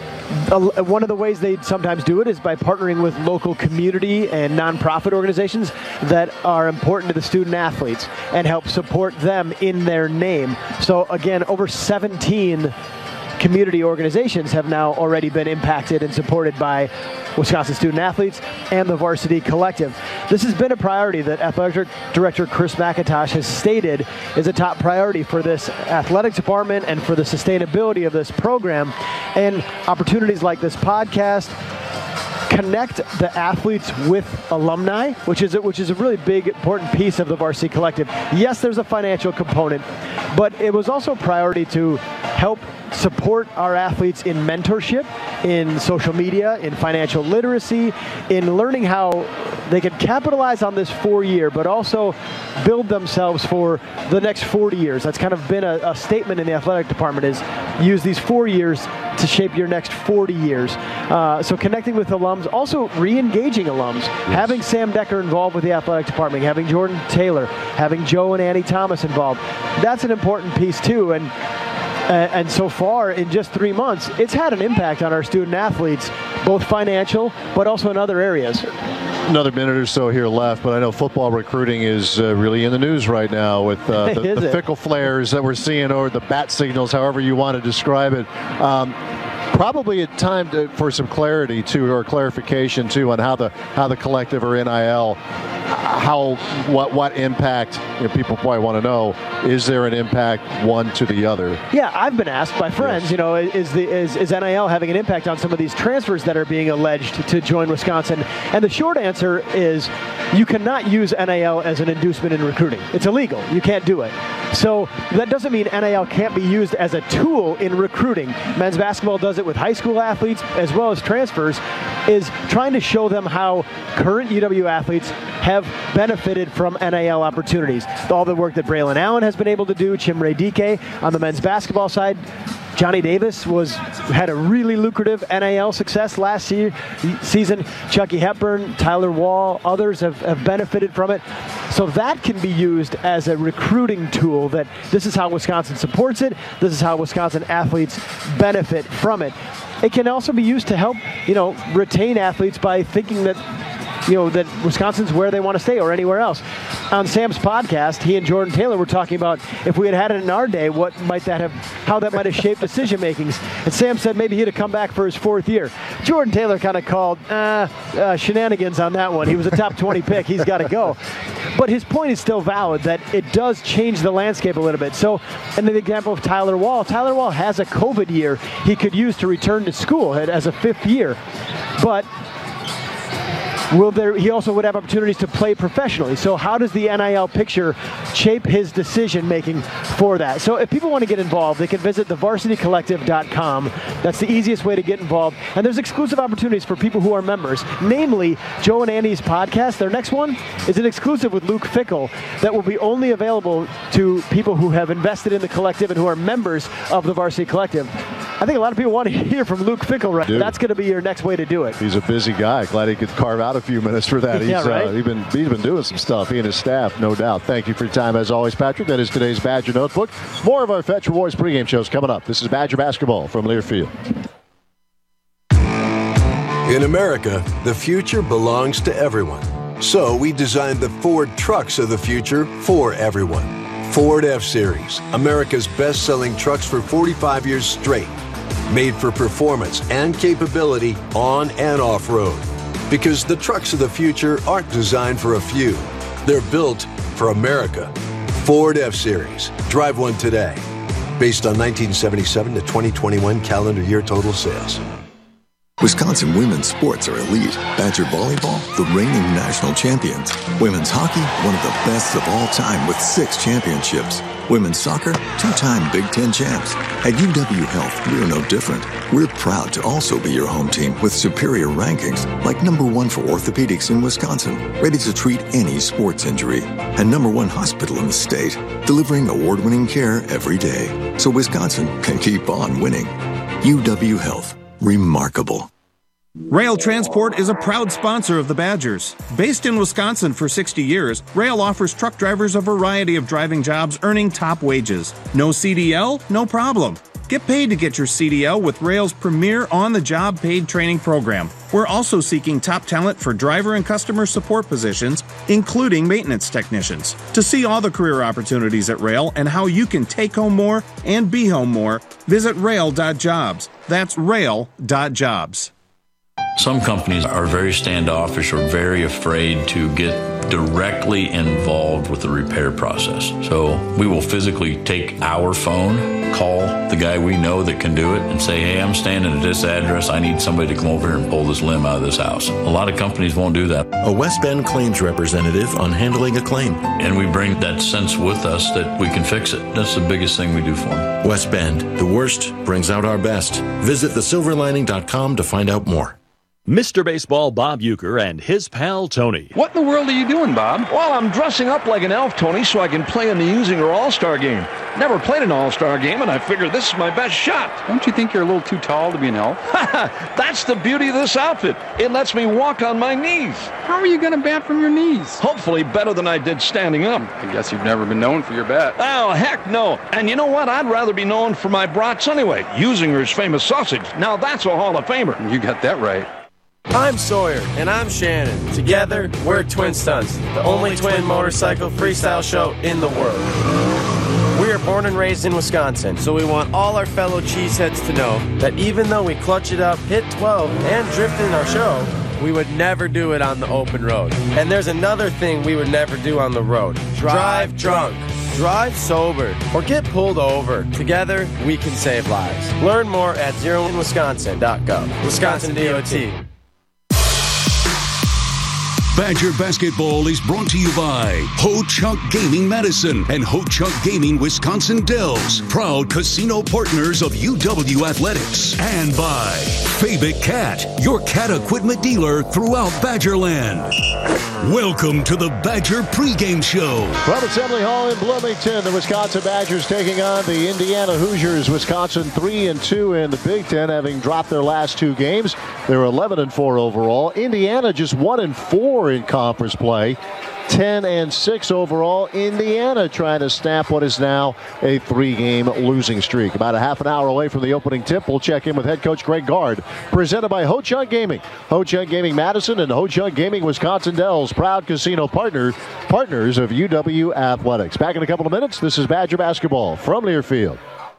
[SPEAKER 27] one of the ways they sometimes do it is by partnering with local community and nonprofit organizations that are important to the student athletes and help support them in their name. So again, over seventeen community organizations have now already been impacted and supported by Wisconsin student athletes and the Varsity Collective. This has been a priority that Athletic Director Chris McIntosh has stated is a top priority for this athletics department and for the sustainability of this program. And opportunities like this podcast connect the athletes with alumni, which is a, which is a really big, important piece of the Varsity Collective. Yes, there's a financial component, but it was also a priority to help support our athletes in mentorship, in social media, in financial literacy, in learning how they can capitalize on this four-year, but also build themselves for the next forty years. That's kind of been a, a statement in the athletic department, is use these four years to shape your next forty years. Uh, so connecting with alums, also re-engaging alums, yes. Having Sam Decker involved with the athletic department, having Jordan Taylor, having Joe and Annie Thomas involved. That's an important piece too. And Uh, and so far, in just three months, it's had an impact on our student athletes, both financial, but also in other areas.
[SPEAKER 3] Another minute or so here left, but I know football recruiting is uh, really in the news right now with uh, the, the fickle flares that we're seeing, or the bat signals, however you want to describe it. Um, Probably a time to, for some clarity too, or clarification too, on how the how the Collective or N I L, how what what impact, you know, people probably want to know. Is there an impact one to the other?
[SPEAKER 27] Yeah, I've been asked by friends. Yes. You know, is the is, is N I L having an impact on some of these transfers that are being alleged to join Wisconsin? And the short answer is, you cannot use N I L as an inducement in recruiting. It's illegal. You can't do it. So that doesn't mean N I L can't be used as a tool in recruiting. Men's basketball does it with high school athletes as well as transfers, is trying to show them how current U W athletes have benefited from N I L opportunities. All the work that Braylon Allen has been able to do, Chimere Dike on the men's basketball side. Johnny Davis was had a really lucrative N I L success last year, season. Chucky Hepburn, Tyler Wall, others have, have benefited from it. So that can be used as a recruiting tool, that this is how Wisconsin supports it. This is how Wisconsin athletes benefit from it. It can also be used to help, you know, retain athletes by thinking that, you know, that Wisconsin's where they want to stay or anywhere else. On Sam's podcast, he and Jordan Taylor were talking about if we had had it in our day, what might that have, how that might have shaped decision makings. And Sam said maybe he'd have come back for his fourth year. Jordan Taylor kind of called uh, uh, shenanigans on that one. He was a top twenty pick. He's got to go. But his point is still valid, that it does change the landscape a little bit. So, in the example of Tyler Wall, Tyler Wall has a COVID year he could use to return to school as a fifth year. But will there, he also would have opportunities to play professionally. So how does the N I L picture shape his decision-making for that? So if people want to get involved, they can visit the varsity collective dot com. That's the easiest way to get involved. And there's exclusive opportunities for people who are members, namely Joe and Annie's podcast. Their next one is an exclusive with Luke Fickell that will be only available to people who have invested in the Collective and who are members of the Varsity Collective. I think a lot of people want to hear from Luke Fickell, right?
[SPEAKER 3] Dude.
[SPEAKER 27] That's going to be your next way to do it.
[SPEAKER 3] He's a busy guy. Glad he could carve out a few minutes for that. He's,
[SPEAKER 27] yeah, right?
[SPEAKER 3] uh, he's, been, he's been doing some stuff, he and his staff, no doubt. Thank you for your time, as always, Patrick. That is today's Badger Notebook. More of our Fetch Your Boys pregame shows coming up. This is Badger Basketball from Learfield.
[SPEAKER 1] In America, the future belongs to everyone. So we designed the Ford trucks of the future for everyone. Ford F-Series, America's best-selling trucks for forty-five years straight. Made for performance and capability on and off-road. Because the trucks of the future aren't designed for a few. They're built for America. Ford F-Series. Drive one today. Based on nineteen seventy-seven to twenty twenty-one calendar year total sales.
[SPEAKER 4] Wisconsin women's sports are elite. Badger volleyball, the reigning national champions. Women's hockey, one of the best of all time with six championships. Women's soccer, two-time Big Ten champs. At U W Health, we're no different. We're proud to also be your home team with superior rankings, like number one for orthopedics in Wisconsin, ready to treat any sports injury, and number one hospital in the state, delivering award-winning care every day, so Wisconsin can keep on winning. U W Health. Remarkable.
[SPEAKER 5] Rail Transport is a proud sponsor of the Badgers. Based in Wisconsin for sixty years, Rail offers truck drivers a variety of driving jobs earning top wages. No C D L? No problem. Get paid to get your C D L with Rail's premier on-the-job paid training program. We're also seeking top talent for driver and customer support positions, including maintenance technicians. To see all the career opportunities at Rail and how you can take home more and be home more, visit rail dot jobs. That's rail dot jobs.
[SPEAKER 6] Some companies are very standoffish or very afraid to get directly involved with the repair process. So we will physically take our phone, call the guy we know that can do it, and say, hey, I'm standing at this address. I need somebody to come over here and pull this limb out of this house. A lot of companies won't do that.
[SPEAKER 7] A West Bend claims representative on handling a claim.
[SPEAKER 6] And we bring that sense with us that we can fix it. That's the biggest thing we do for them.
[SPEAKER 7] West Bend, the worst brings out our best. Visit the silver lining dot com to find out more.
[SPEAKER 8] Mister Baseball Bob Uecker and his pal Tony.
[SPEAKER 9] What in the world are you doing, Bob?
[SPEAKER 10] Well, I'm dressing up like an elf, Tony, so I can play in the Usinger All-Star Game. Never played an All-Star Game, and I figure this is my best shot.
[SPEAKER 9] Don't you think you're a little too tall to be an elf?
[SPEAKER 10] That's the beauty of this outfit. It lets me walk on my knees.
[SPEAKER 9] How are you going to bat from your knees?
[SPEAKER 10] Hopefully better than I did standing up.
[SPEAKER 9] I guess you've never been known for your bat.
[SPEAKER 10] Oh, heck no. And you know what? I'd rather be known for my brats anyway. Usinger's famous sausage. Now that's a Hall of Famer.
[SPEAKER 9] You got that right.
[SPEAKER 16] I'm Sawyer. And I'm Shannon. Together, we're Twin Stunts, the only twin motorcycle freestyle show in the world. We are born and raised in Wisconsin, so we want all our fellow cheeseheads to know that even though we clutch it up, hit twelve, and drift in our show, we would never do it on the open road. And there's another thing we would never do on the road. Drive drunk. Drive sober or get pulled over. Together, we can save lives. Learn more at zero in wisconsin dot gov. Wisconsin D O T.
[SPEAKER 2] Badger Basketball is brought to you by Ho-Chunk Gaming Madison and Ho-Chunk Gaming Wisconsin Dells, proud casino partners of U W Athletics. And by Fabic Cat, your cat equipment dealer throughout Badgerland. Welcome to the Badger pregame show.
[SPEAKER 3] From Assembly Hall in Bloomington, the Wisconsin Badgers taking on the Indiana Hoosiers. Wisconsin three and two in the Big Ten, having dropped their last two games. They're eleven and four overall. Indiana just one and four in conference play. ten and six overall. Indiana trying to snap what is now a three-game losing streak. About a half an hour away from the opening tip, we'll check in with head coach Greg Gard. Presented by Ho-Chunk Gaming. Ho-Chunk Gaming Madison and Ho-Chunk Gaming Wisconsin Dells, proud casino partner, partners of U W Athletics. Back in a couple of minutes, this is Badger Basketball from Learfield.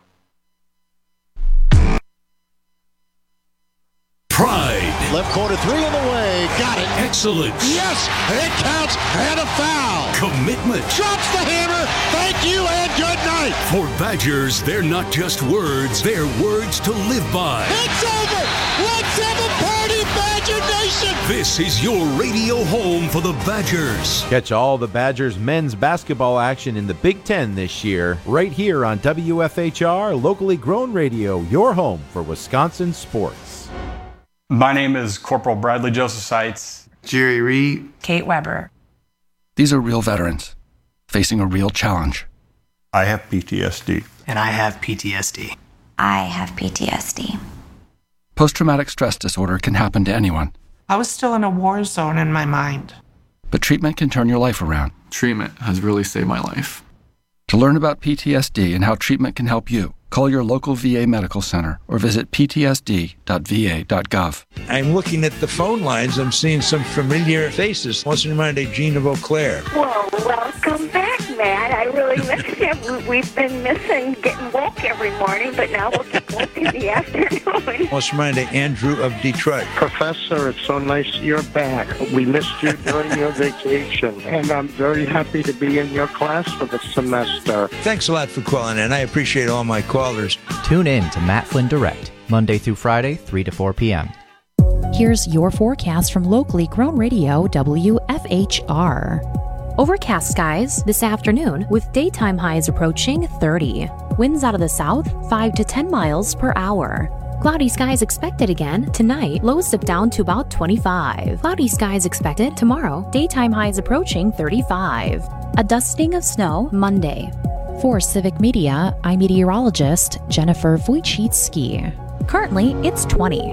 [SPEAKER 2] Pride.
[SPEAKER 3] Left corner three on the way. Got it.
[SPEAKER 2] Excellence.
[SPEAKER 28] Yes, it counts and a foul.
[SPEAKER 2] Commitment.
[SPEAKER 28] Drops the hammer. Thank you and good night.
[SPEAKER 2] For Badgers, they're not just words, they're words to live by.
[SPEAKER 28] It's over. Let's have a party, Badger Nation.
[SPEAKER 2] This is your radio home for the Badgers.
[SPEAKER 29] Catch all the Badgers men's basketball action in the Big Ten this year, right here on W F H R, locally grown radio, your home for Wisconsin sports.
[SPEAKER 30] My name is Corporal Bradley Joseph Seitz.
[SPEAKER 31] Jerry Reed.
[SPEAKER 32] Kate Weber.
[SPEAKER 33] These are real veterans facing a real challenge.
[SPEAKER 34] I have P T S D.
[SPEAKER 32] And I have P T S D.
[SPEAKER 35] I have P T S D.
[SPEAKER 33] Post-traumatic stress disorder can happen to anyone.
[SPEAKER 32] I was still in a war zone in my mind.
[SPEAKER 33] But treatment can turn your life around.
[SPEAKER 34] Treatment has really saved my life.
[SPEAKER 33] To learn about P T S D and how treatment can help you, call your local V A medical center or visit p t s d dot v a dot gov.
[SPEAKER 36] I'm looking at the phone lines. I'm seeing some familiar faces. What's in mind, Gina Beauclair?
[SPEAKER 37] Well, welcome back, Matt. I really miss you. We've been missing getting woke every morning, but now we'll get woke in the afternoon.
[SPEAKER 36] What's in mind, Andrew of Detroit?
[SPEAKER 38] Professor, it's so nice you're back. We missed you during your vacation, and I'm very happy to be in your class for the semester.
[SPEAKER 36] Thanks a lot for calling in. I appreciate all my callers.
[SPEAKER 39] Tune in to Matt Flynn Direct, Monday through Friday, three to four p.m.
[SPEAKER 1] Here's your forecast from locally grown radio W F H R. Overcast skies this afternoon with daytime highs approaching thirty. Winds out of the south five to ten miles per hour. Cloudy skies expected again tonight, lows dip down to about twenty-five. Cloudy skies expected tomorrow, daytime highs approaching thirty-five. A dusting of snow Monday. For Civic Media, I'm meteorologist Jennifer Wojcicki. Currently, it's twenty.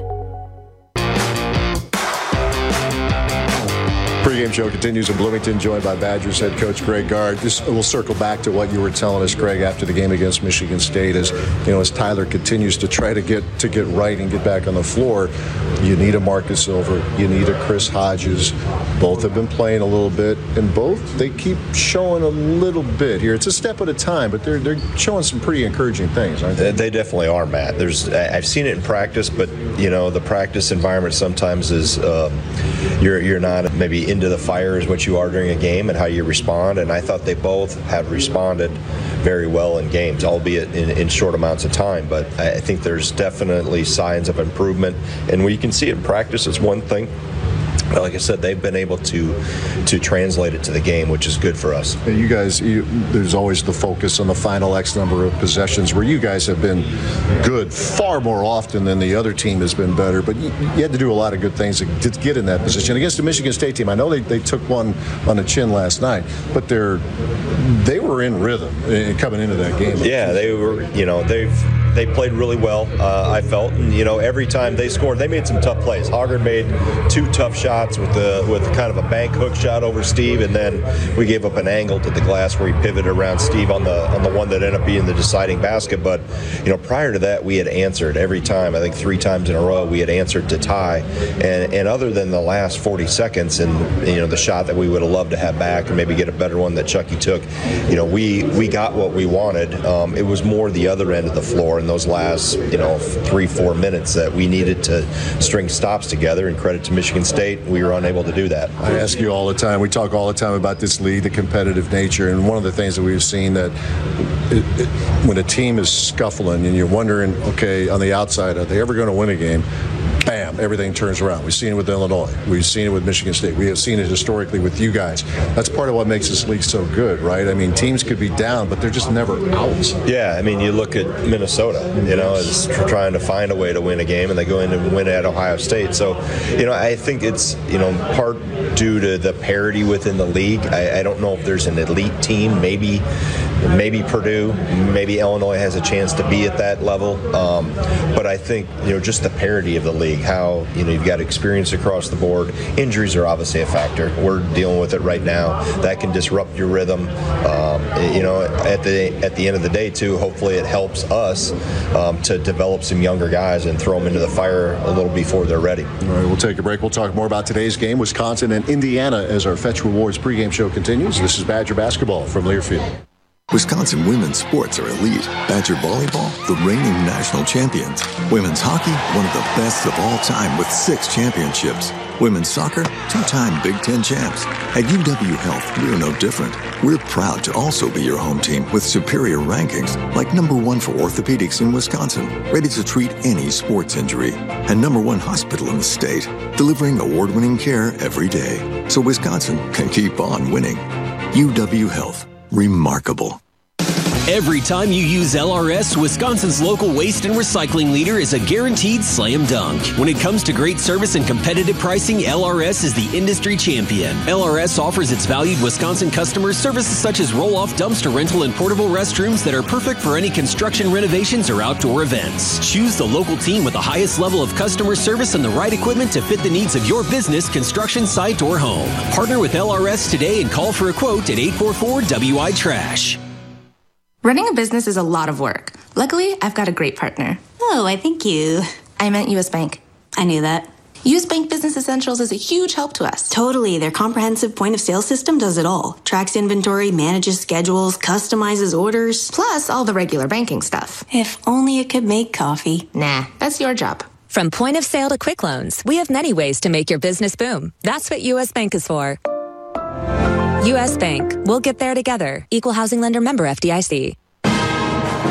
[SPEAKER 3] Pre-game show continues in Bloomington, joined by Badgers head coach Greg Gard. Just we'll circle back to what you were telling us, Greg, after the game against Michigan State. As you know, as Tyler continues to try to get to get right and get back on the floor, you need a Marcus Silver, you need a Chris Hodges. Both have been playing a little bit, and both they keep showing a little bit here. It's a step at a time, but they're they're showing some pretty encouraging things, aren't they?
[SPEAKER 11] They definitely are, Matt. There's I've seen it in practice, but you know the practice environment sometimes is um, you're you're not maybe into the fire as what you are during a game and how you respond, and I thought they both have responded very well in games, albeit in, in short amounts of time. But I think there's definitely signs of improvement, and when you can see it in practice, it's one thing. Like I said, they've been able to to translate it to the game, which is good for us.
[SPEAKER 3] You guys, you, there's always the focus on the final X number of possessions, where you guys have been good far more often than the other team has been better. But you, you had to do a lot of good things to, to get in that position against the Michigan State team. I know they, they took one on the chin last night, but they're they were in rhythm coming into that game.
[SPEAKER 11] Yeah, they were. You know, they've. They played really well, uh, I felt. And, you know, every time they scored, they made some tough plays. Hoggard made two tough shots with the with kind of a bank hook shot over Steve, and then we gave up an angle to the glass where he pivoted around Steve on the on the one that ended up being the deciding basket. But, you know, prior to that, we had answered every time. I think three times in a row we had answered to tie. And and other than the last forty seconds and, you know, the shot that we would have loved to have back and maybe get a better one that Chucky took, you know, we, we got what we wanted. Um, it was more the other end of the floor in those last, you know, three, four minutes that we needed to string stops together, and credit to Michigan State, we were unable to do that.
[SPEAKER 3] I ask you all the time, we talk all the time about this league, the competitive nature, and one of the things that we've seen that it, it, when a team is scuffling and you're wondering, okay, on the outside, are they ever going to win a game? Bam, everything turns around. We've seen it with Illinois. We've seen it with Michigan State. We have seen it historically with you guys. That's part of what makes this league so good, right? I mean, teams could be down, but they're just never out.
[SPEAKER 11] Yeah, I mean, you look at Minnesota, you know, is trying to find a way to win a game, and they go in and win at Ohio State. So, you know, I think it's, you know, part due to the parity within the league. I, I don't know if there's an elite team. Maybe maybe Purdue, maybe Illinois has a chance to be at that level. Um, but I think, you know, just the parity of the league, how, you know, you've got experience across the board. Injuries are obviously a factor. We're dealing with it right now. That can disrupt your rhythm. Um, you know, at the at the end of the day, too, hopefully it helps us um, to develop some younger guys and throw them into the fire a little before they're ready.
[SPEAKER 3] All right, we'll take a break. We'll talk more about today's game, Wisconsin and Indiana, as our Fetch Rewards pregame show continues. This is Badger basketball from Learfield.
[SPEAKER 4] Wisconsin women's sports are elite. Badger volleyball, the reigning national champions. Women's hockey, one of the best of all time with six championships. Women's soccer, two-time Big Ten champs. At U W Health, we're no different. We're proud to also be your home team with superior rankings, like number one for orthopedics in Wisconsin, ready to treat any sports injury, and number one hospital in the state, delivering award-winning care every day, so Wisconsin can keep on winning. U W Health. Remarkable.
[SPEAKER 12] Every time you use L R S, Wisconsin's local waste and recycling leader is a guaranteed slam dunk. When it comes to great service and competitive pricing, L R S is the industry champion. L R S offers its valued Wisconsin customers services such as roll-off dumpster rental and portable restrooms that are perfect for any construction renovations or outdoor events. Choose the local team with the highest level of customer service and the right equipment to fit the needs of your business, construction site, or home. Partner with L R S today and call for a quote at eight four four W I Trash.
[SPEAKER 13] Running a business is a lot of work. Luckily, I've got a great partner.
[SPEAKER 35] Oh, I thank you.
[SPEAKER 13] I meant U S Bank.
[SPEAKER 35] I knew that.
[SPEAKER 13] U S Bank Business Essentials is a huge help to us.
[SPEAKER 35] Totally. Their comprehensive point-of-sale system does it all. Tracks inventory, manages schedules, customizes orders.
[SPEAKER 13] Plus all the regular banking stuff.
[SPEAKER 35] If only it could make coffee.
[SPEAKER 13] Nah, that's your job.
[SPEAKER 14] From point of sale to quick loans, we have many ways to make your business boom. That's what U S Bank is for. U S Bank. We'll get there together. Equal housing lender, member F D I C.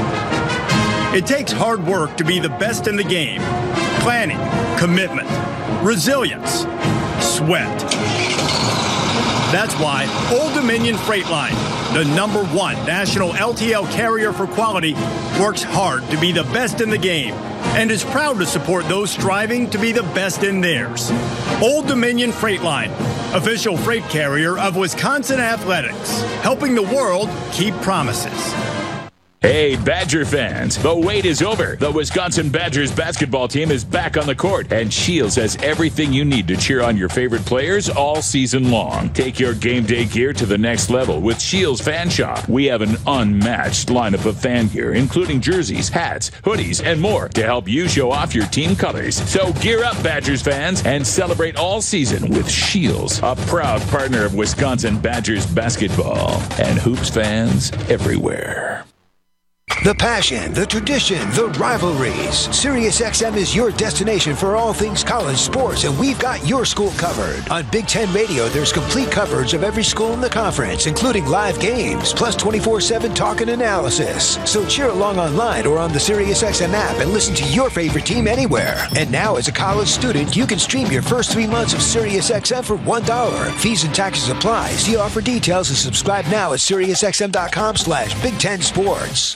[SPEAKER 15] It takes hard work to be the best in the game. Planning, commitment,
[SPEAKER 5] resilience, sweat. That's why Old Dominion Freight Line, the number one national L T L carrier for quality, works hard to be the best in the game and is proud to support those striving to be the best in theirs. Old Dominion Freight Line, official freight carrier of Wisconsin Athletics, helping the world keep promises.
[SPEAKER 6] Hey, Badger fans, the wait is over. The Wisconsin Badgers basketball team is back on the court, and Shields has everything you need to cheer on your favorite players all season long. Take your game day gear to the next level with Shields Fan Shop. We have an unmatched lineup of fan gear, including jerseys, hats, hoodies, and more to help you show off your team colors. So gear up, Badgers fans, and celebrate all season with Shields, a proud partner of Wisconsin Badgers basketball and hoops fans everywhere.
[SPEAKER 7] The passion, the tradition, the rivalries. SiriusXM is your destination for all things college sports, and we've got your school covered. On Big Ten Radio, there's complete coverage of every school in the conference, including live games, plus twenty-four seven talk and analysis. So cheer along online or on the SiriusXM app and listen to your favorite team anywhere. And now, as a college student, you can stream your first three months of SiriusXM for one dollar. Fees and taxes apply. See offer details and subscribe now at SiriusXM.com slash Big Ten Sports.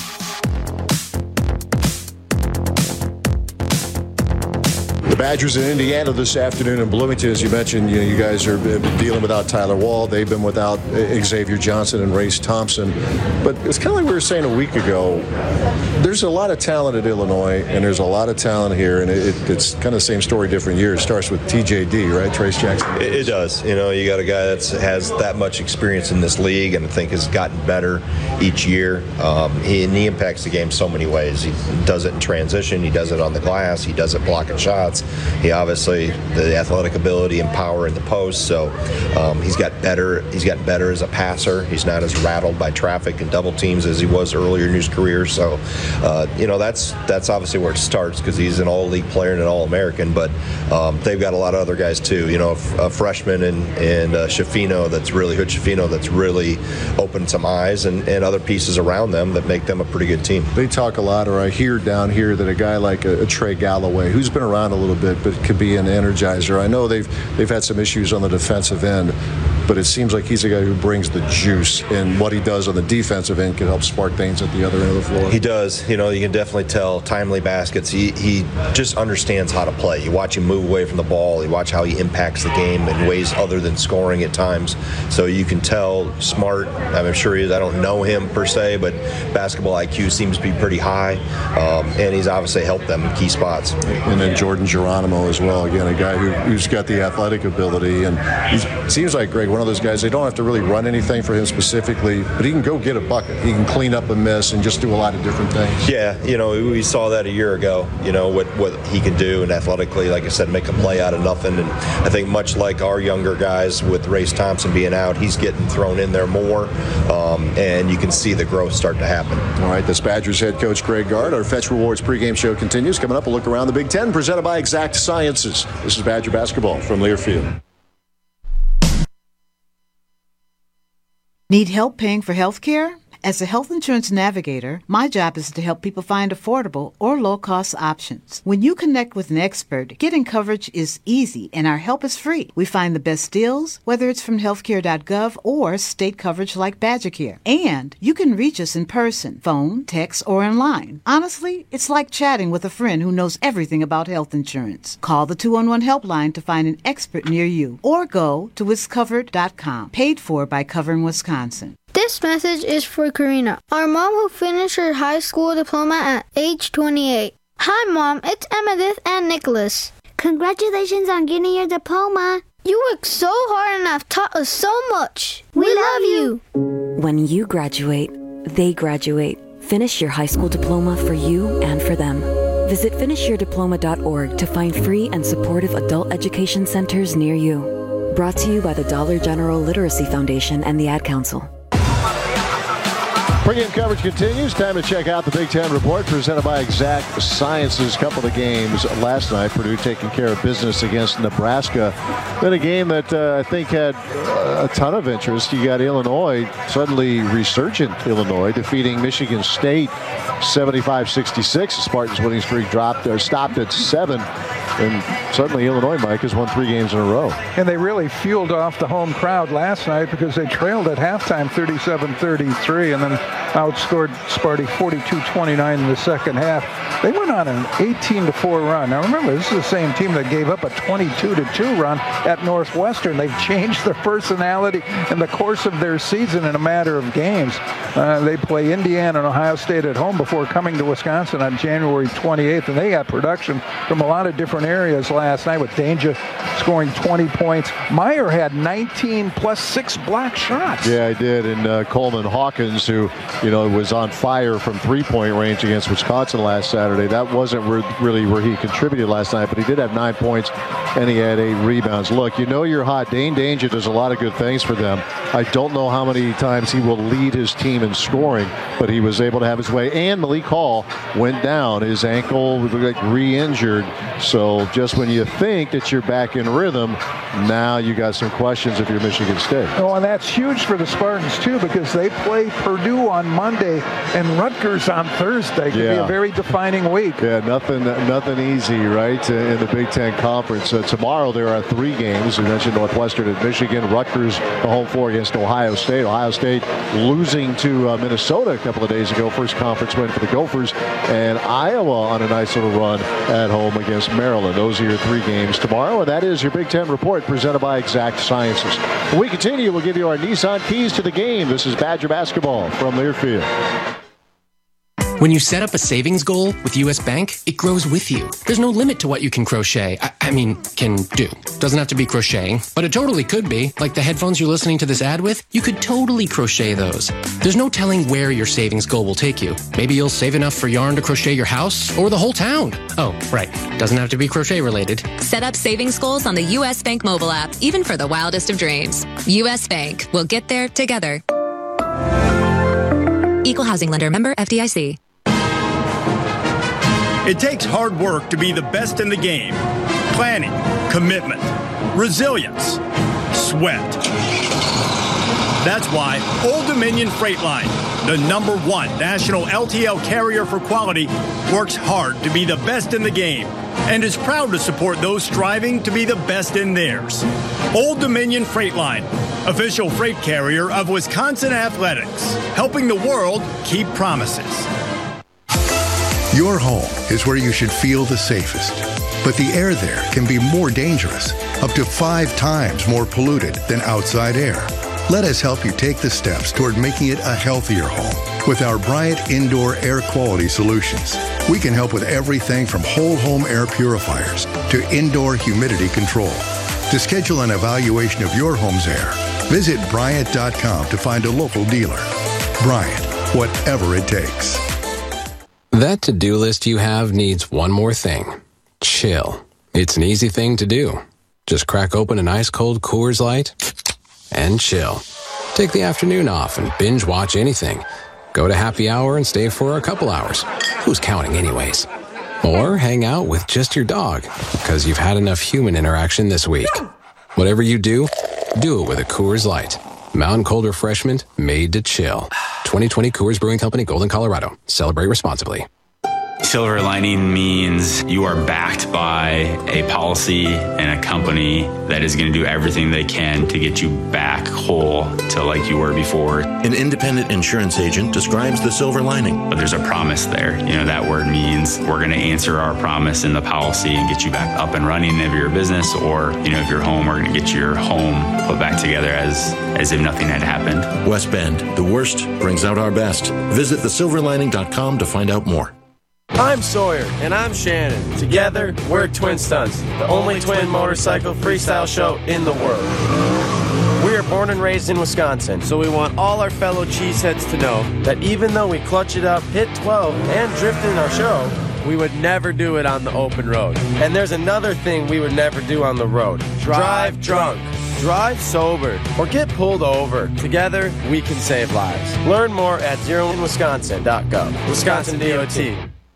[SPEAKER 3] The Badgers in Indiana this afternoon in Bloomington, as you mentioned, you know, you guys are dealing without Tyler Wall. They've been without Xavier Johnson and Race Thompson. But it's kind of like we were saying a week ago. There's a lot of talent at Illinois, and there's a lot of talent here, and it, it's kind of the same story, different year. It starts with T J D, right? Trace Jackson.
[SPEAKER 11] It, it does. You know, you got a guy that has that much experience in this league, and I think has gotten better each year. Um, he, and he impacts the game so many ways. He does it in transition. He does it on the glass. He does it blocking shots. He obviously the athletic ability and power in the post. So um, he's got better. He's gotten better as a passer. He's not as rattled by traffic and double teams as he was earlier in his career. So uh, you know that's that's obviously where it starts because he's an all-league player and an all-American. But um, they've got a lot of other guys too. You know, a freshman and and uh, Shafino that's really Hood Shafino that's really opened some eyes and, and other pieces around them that make them a pretty good team.
[SPEAKER 3] They talk a lot, or I hear down here that a guy like a, a Trey Galloway, who's been around a little bit, but could be an energizer. I know they've they've had some issues on the defensive end, but it seems like he's a guy who brings the juice, and what he does on the defensive end can help spark things at the other end of the floor.
[SPEAKER 11] He does. You know, you can definitely tell timely baskets. He he just understands how to play. You watch him move away from the ball. You watch how he impacts the game in ways other than scoring at times. So you can tell smart. I'm sure he is. I don't know him per se, but basketball I Q seems to be pretty high, um, and he's obviously helped them in key spots.
[SPEAKER 3] And then Jordan Geronimo as well. Again, a guy who, who's got the athletic ability, and he seems like Greg, one of those guys. They don't have to really run anything for him specifically, but he can go get a bucket. He can clean up a miss and just do a lot of different things.
[SPEAKER 11] Yeah, you know, we saw that a year ago. You know what what he can do, and athletically, like I said, make a play out of nothing. And I think much like our younger guys with Race Thompson being out, he's getting thrown in there more, um, and you can see the growth start to happen.
[SPEAKER 3] All right, that's Badgers head coach Greg Gard. Our Fetch Rewards pregame show continues. Coming up, a look around the Big Ten, presented by Exact Sciences. This is Badger basketball from Learfield.
[SPEAKER 8] Need help paying for health care? As a health insurance navigator, my job is to help people find affordable or low-cost options. When you connect with an expert, getting coverage is easy and our help is free. We find the best deals, whether it's from healthcare dot gov or state coverage like BadgerCare. And you can reach us in person, phone, text, or online. Honestly, it's like chatting with a friend who knows everything about health insurance. Call the two one one helpline to find an expert near you or go to wiscovered dot com. Paid for by Covering Wisconsin.
[SPEAKER 10] This message is for Karina, our mom who finished her high school diploma at age twenty-eight. Hi, Mom. It's Emmettith and Nicholas.
[SPEAKER 15] Congratulations on getting your diploma.
[SPEAKER 10] You worked so hard and have taught us so much. We, we love you.
[SPEAKER 17] When you graduate, they graduate. Finish your high school diploma for you and for them. Visit finish your diploma dot org to find free and supportive adult education centers near you. Brought to you by the Dollar General Literacy Foundation and the Ad Council.
[SPEAKER 3] Pre-game coverage continues. Time to check out the Big Ten Report presented by Exact Sciences. Couple of games last night. Purdue taking care of business against Nebraska. Then a game that uh, I think had a ton of interest. You got Illinois, suddenly resurgent Illinois, defeating Michigan State seventy-five sixty-six. The Spartans winning streak dropped or stopped at seven And suddenly Illinois, Mike, has won three games in a row.
[SPEAKER 2] And they really fueled off the home crowd last night because they trailed at halftime thirty-seven thirty-three and then outscored Sparty forty-two twenty-nine in the second half. They went on an eighteen to four run. Now remember, this is the same team that gave up a twenty-two to two run at Northwestern. They've changed their personality in the course of their season in a matter of games. Uh, they play Indiana and Ohio State at home before coming to Wisconsin on January twenty-eighth, and they got production from a lot of different areas last night with Danger scoring twenty points. Meyer had nineteen plus six block shots.
[SPEAKER 3] Yeah, I did. And uh, Coleman Hawkins, who, you know, was on fire from three-point range against Wisconsin last Saturday. That wasn't re- really where he contributed last night, but he did have nine points and he had eight rebounds. Look, you know you're hot. Dane Danger does a lot of good things for them. I don't know how many times he will lead his team in scoring, but he was able to have his way. And Malik Hall went down. His ankle was like re-injured. So just when you think that you're back in rhythm, now you got some questions if you're Michigan State.
[SPEAKER 2] Oh, and that's huge for the Spartans, too, because they play Purdue on Monday and Rutgers on Thursday. It could
[SPEAKER 3] yeah.
[SPEAKER 2] be a very defining week.
[SPEAKER 3] Yeah, nothing nothing easy, right, in the Big Ten Conference. Uh, tomorrow there are three games. We mentioned Northwestern at Michigan. Rutgers, the home floor against Ohio State. Ohio State losing to uh, Minnesota a couple of days ago. First conference win for the Gophers. And Iowa on a nice little run at home against Maryland. Those are your three games tomorrow. And that is your Big Ten Report presented by Exact Sciences. When we continue, we'll give you our Nissan keys to the game. This is Badger Basketball from Learfield.
[SPEAKER 9] When you set up a savings goal with U S Bank, it grows with you. There's no limit to what you can crochet. I, I mean, can do. Doesn't have to be crocheting, but it totally could be. Like the headphones you're listening to this ad with, you could totally crochet those. There's no telling where your savings goal will take you. Maybe you'll save enough for yarn to crochet your house or the whole town. Oh, right. Doesn't have to be crochet related.
[SPEAKER 14] Set up savings goals on the U S Bank mobile app, even for the wildest of dreams. U S Bank. We'll get there together. Equal housing lender. Member F D I C.
[SPEAKER 5] It takes hard work to be the best in the game. Planning, commitment, resilience, sweat. That's why Old Dominion Freight Line, the number one national L T L carrier for quality, works hard to be the best in the game and is proud to support those striving to be the best in theirs. Old Dominion Freight Line, official freight carrier of Wisconsin Athletics, helping the world keep promises.
[SPEAKER 16] Your home is where you should feel the safest, but the air there can be more dangerous, up to five times more polluted than outside air. Let us help you take the steps toward making it a healthier home with our Bryant Indoor Air Quality Solutions. We can help with everything from whole home air purifiers to indoor humidity control. To schedule an evaluation of your home's air, visit Bryant dot com to find a local dealer. Bryant, whatever it takes.
[SPEAKER 18] That to-do list you have needs one more thing. Chill. It's an easy thing to do. Just crack open an ice-cold Coors Light and chill. Take the afternoon off and binge watch anything. Go to happy hour and stay for a couple hours. Who's counting anyways? Or hang out with just your dog because you've had enough human interaction this week. Whatever you do, do it with a Coors Light. Mountain cold refreshment made to chill. twenty twenty Coors Brewing Company, Golden, Colorado. Celebrate responsibly.
[SPEAKER 19] Silver lining means you are backed by a policy and a company that is going to do everything they can to get you back whole to like you were before.
[SPEAKER 20] An independent insurance agent describes the silver lining.
[SPEAKER 19] But there's a promise there. You know, that word means we're going to answer our promise in the policy and get you back up and running if you're a business, or, you know, if you're home, we're going to get your home put back together as, as if nothing had happened.
[SPEAKER 20] West Bend, the worst brings out our best. Visit the silver lining dot com to find out more.
[SPEAKER 21] I'm Sawyer, and I'm Shannon. Together, we're Twin Stunts, the only twin motorcycle freestyle show in the world. We are born and raised in Wisconsin, so we want all our fellow cheeseheads to know that even though we clutch it up, hit twelve, and drift in our show, we would never do it on the open road. And there's another thing we would never do on the road. Drive drunk. Drive sober, or get pulled over. Together, we can save lives. Learn more at zero in wisconsin dot gov. Wisconsin D O T.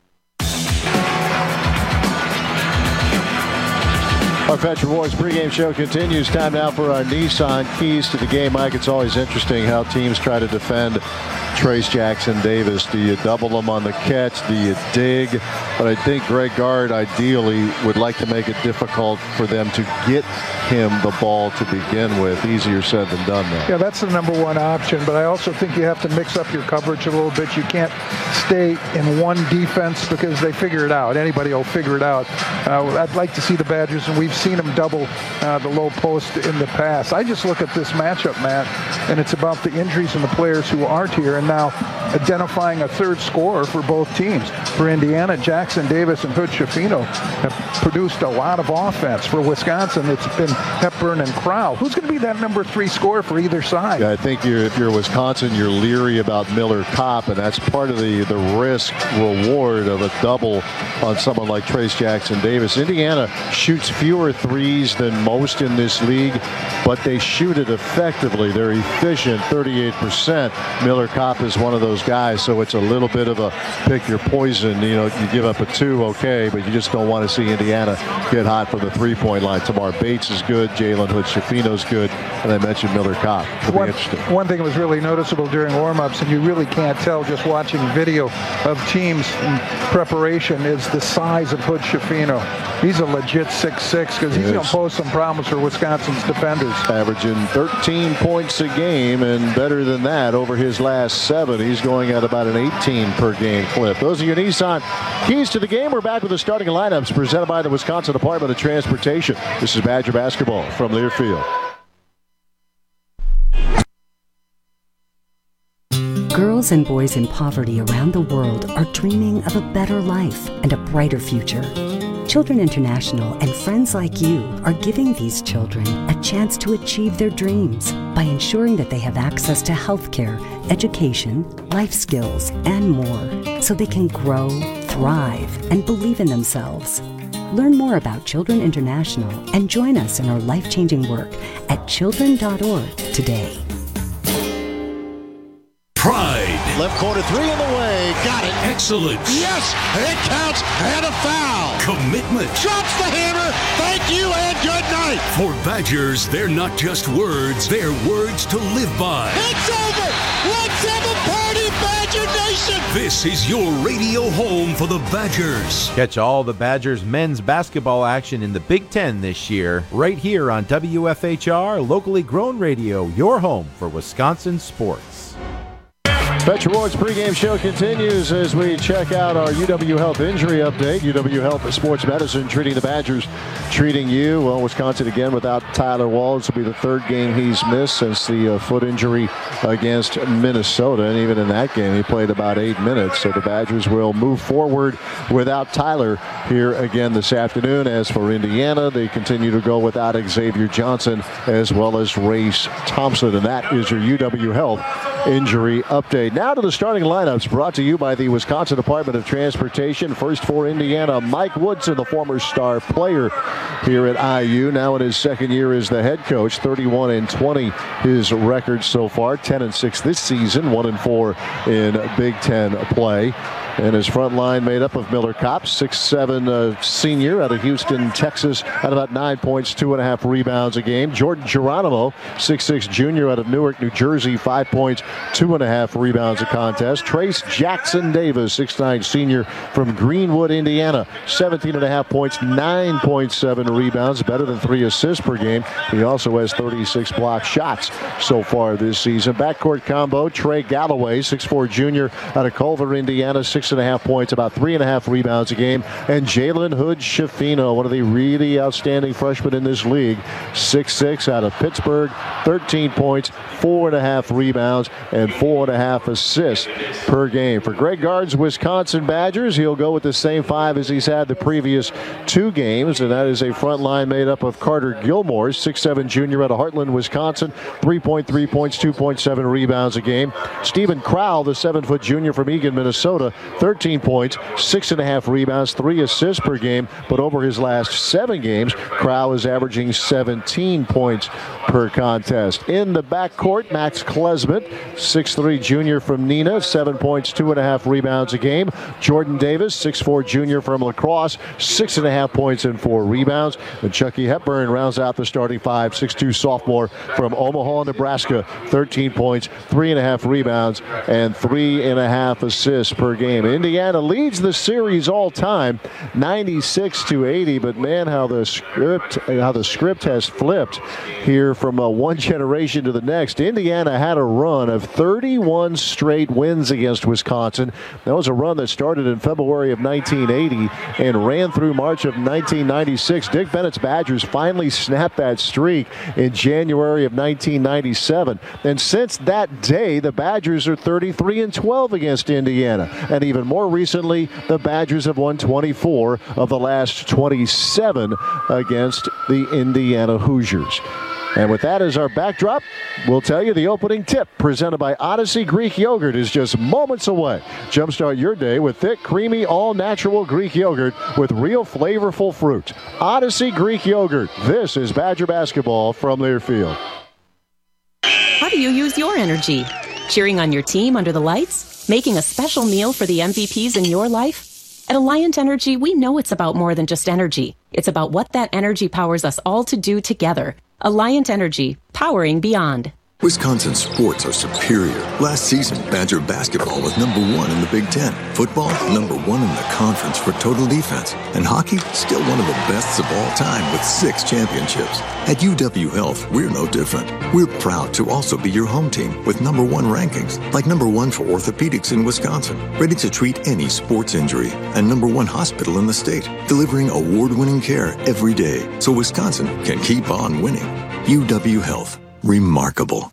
[SPEAKER 3] Our Petro Boys pregame show continues. Time now for our Nissan keys to the game. Mike, it's always interesting how teams try to defend Trace Jackson Davis. Do you double him on the catch? Do you dig? But I think Greg Gard ideally would like to make it difficult for them to get him the ball to begin with. Easier said than done, though.
[SPEAKER 2] Yeah, that's the number one option, but I also think you have to mix up your coverage a little bit. You can't stay in one defense because they figure it out. Anybody will figure it out. Uh, I'd like to see the Badgers, and we've seen them double uh, the low post in the past. I just look at this matchup, Matt, and it's about the injuries and the players who aren't here, and now identifying a third scorer for both teams. For Indiana, Jackson Davis and Hood Schifino have produced a lot of offense. For Wisconsin, it's been Hepburn and Crow. Who's going to be that number three scorer for either side?
[SPEAKER 3] Yeah, I think you're, if you're Wisconsin, you're leery about Miller Kopp, and that's part of the, the risk reward of a double on someone like Trace Jackson Davis. Indiana shoots fewer threes than most in this league, but they shoot it effectively. They're efficient, thirty-eight percent. Miller Kopp is one of those guys, so it's a little bit of a pick your poison. You know, you give up a two, okay, but you just don't want to see Indiana get hot from the three-point line. Tamar Bates is good, Jalen Hood-Schifino's good, and I mentioned Miller Kopp. It'll
[SPEAKER 2] one,
[SPEAKER 3] be interesting.
[SPEAKER 2] One thing that was really noticeable during warm-ups, and you really can't tell just watching video of teams in preparation, is the size of Hood-Schifino. He's a legit six six because he's going to pose some problems for Wisconsin's defenders.
[SPEAKER 3] Averaging thirteen points a game, and better than that over his last seven. He's going at about an eighteen per game clip. Those are your Nissan keys to the game. We're back with the starting lineups presented by the Wisconsin Department of Transportation. This is Badger basketball from Learfield.
[SPEAKER 1] Girls and boys in poverty around the world are dreaming of a better life and a brighter future. Children International and friends like you are giving these children a chance to achieve their dreams by ensuring that they have access to healthcare, education, life skills, and more, so they can grow, thrive, and believe in themselves. Learn more about Children International and join us in our life-changing work at children dot org today.
[SPEAKER 4] Pride.
[SPEAKER 3] Left corner three in the way. Got it.
[SPEAKER 4] Excellence.
[SPEAKER 3] Yes, it counts, and a foul.
[SPEAKER 4] Commitment.
[SPEAKER 3] Drops the hammer. Thank you and good night.
[SPEAKER 4] For Badgers, they're not just words, they're words to live by.
[SPEAKER 3] It's over. Let's have a party, Badger Nation.
[SPEAKER 4] This is your radio home for the Badgers.
[SPEAKER 22] Catch all the Badgers men's basketball action in the Big Ten this year, right here on W F H R, locally grown radio, your home for Wisconsin sports.
[SPEAKER 3] Fetch Rewards pregame show continues as we check out our U W Health injury update. U W Health Sports Medicine treating the Badgers, treating you. Well, Wisconsin again without Tyler Walls. Will be the third game he's missed since the uh, foot injury against Minnesota. And even in that game, he played about eight minutes. So the Badgers will move forward without Tyler here again this afternoon. As for Indiana, they continue to go without Xavier Johnson as well as Race Thompson. And that is your U W Health injury update. Now to the starting lineups brought to you by the Wisconsin Department of Transportation. First for Indiana, Mike Woodson, the former star player here at I U. Now in his second year as the head coach, thirty-one and twenty his record so far, ten and six this season, one and four in Big Ten play. And his front line made up of Miller Kopp, six seven uh, senior out of Houston, Texas, at about nine points, two and a half rebounds a game. Jordan Geronimo, six six junior out of Newark, New Jersey, five points, two and a half rebounds a contest. Trace Jackson Davis, six nine senior from Greenwood, Indiana, seventeen and a half points, nine point seven rebounds, better than three assists per game. He also has thirty-six block shots so far this season. Backcourt combo, Trey Galloway, six four junior out of Culver, Indiana, six and a half points, about three and a half rebounds a game. And Jalen Hood-Schifino, one of the really outstanding freshmen in this league, six six out of Pittsburgh, thirteen points, four and a half rebounds, and four and a half assists per game. For Greg Gard's Wisconsin Badgers, he'll go with the same five as he's had the previous two games, and that is a front line made up of Carter Gilmore, six seven junior out of Heartland, Wisconsin, three point three points, two point seven rebounds a game. Stephen Crowell, the seven foot junior from Eagan, Minnesota, thirteen points, six and a half rebounds, three assists per game. But over his last seven games, Crow is averaging seventeen points per contest. In the backcourt, Max Klesmit, six three junior from Neenah, seven points, two and a half rebounds a game. Jordan Davis, six four junior from La Crosse, six and a half points and four rebounds. And Chucky Hepburn rounds out the starting five, six two sophomore from Omaha, Nebraska, thirteen points, three and a half rebounds, and three and a half assists per game. Indiana leads the series all time, ninety-six to eighty. But man, how the script, how the script has flipped here from uh, one generation to the next. Indiana had a run of thirty-one straight wins against Wisconsin. That was a run that started in February of nineteen eighty and ran through March of nineteen ninety-six. Dick Bennett's Badgers finally snapped that streak in January of nineteen ninety-seven. And since that day, the Badgers are thirty-three and twelve against Indiana. And even more recently, the Badgers have won twenty-four of the last twenty-seven against the Indiana Hoosiers. And with that as our backdrop, we'll tell you the opening tip presented by Odyssey Greek Yogurt is just moments away. Jumpstart your day with thick, creamy, all-natural Greek yogurt with real flavorful fruit. Odyssey Greek Yogurt. This is Badger basketball from Learfield.
[SPEAKER 12] How do you use your energy? Cheering on your team under the lights? Making a special meal for the M V Ps in your life? At Alliant Energy, we know it's about more than just energy. It's about what that energy powers us all to do together. Alliant Energy, powering beyond.
[SPEAKER 13] Wisconsin sports are superior. Last season, Badger basketball was number one in the Big Ten. Football, number one in the conference for total defense. And hockey, still one of the bests of all time with six championships. At U W Health, we're no different. We're proud to also be your home team with number one rankings, like number one for orthopedics in Wisconsin, ready to treat any sports injury, and number one hospital in the state, delivering award-winning care every day so Wisconsin can keep on winning. U W Health. Remarkable.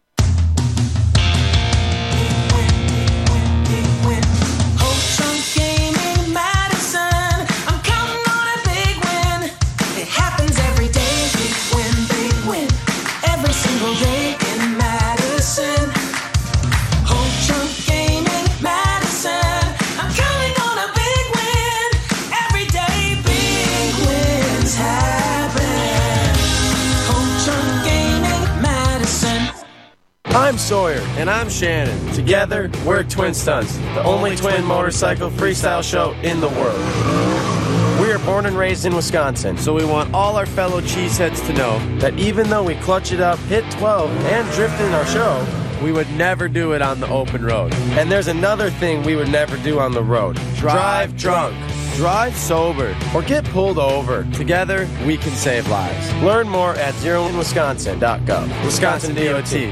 [SPEAKER 21] I'm Sawyer, and I'm Shannon. Together, we're Twin Stunts, the only twin motorcycle freestyle show in the world. We are born and raised in Wisconsin, so we want all our fellow cheeseheads to know that even though we clutch it up, hit twelve, and drift in our show, we would never do it on the open road. And there's another thing we would never do on the road. Drive drunk. Drive sober or get pulled over. Together, we can save lives. Learn more at zero in wisconsin dot gov. Wisconsin D O T.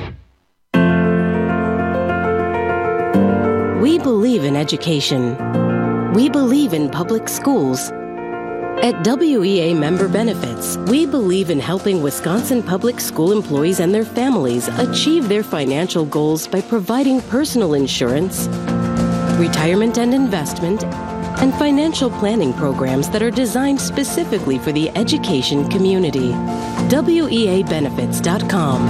[SPEAKER 12] We believe in education. We believe in public schools. At W E A Member Benefits, we believe in helping Wisconsin public school employees and their families achieve their financial goals by providing personal insurance, retirement and investment, and financial planning programs that are designed specifically for the education community. W E A benefits dot com.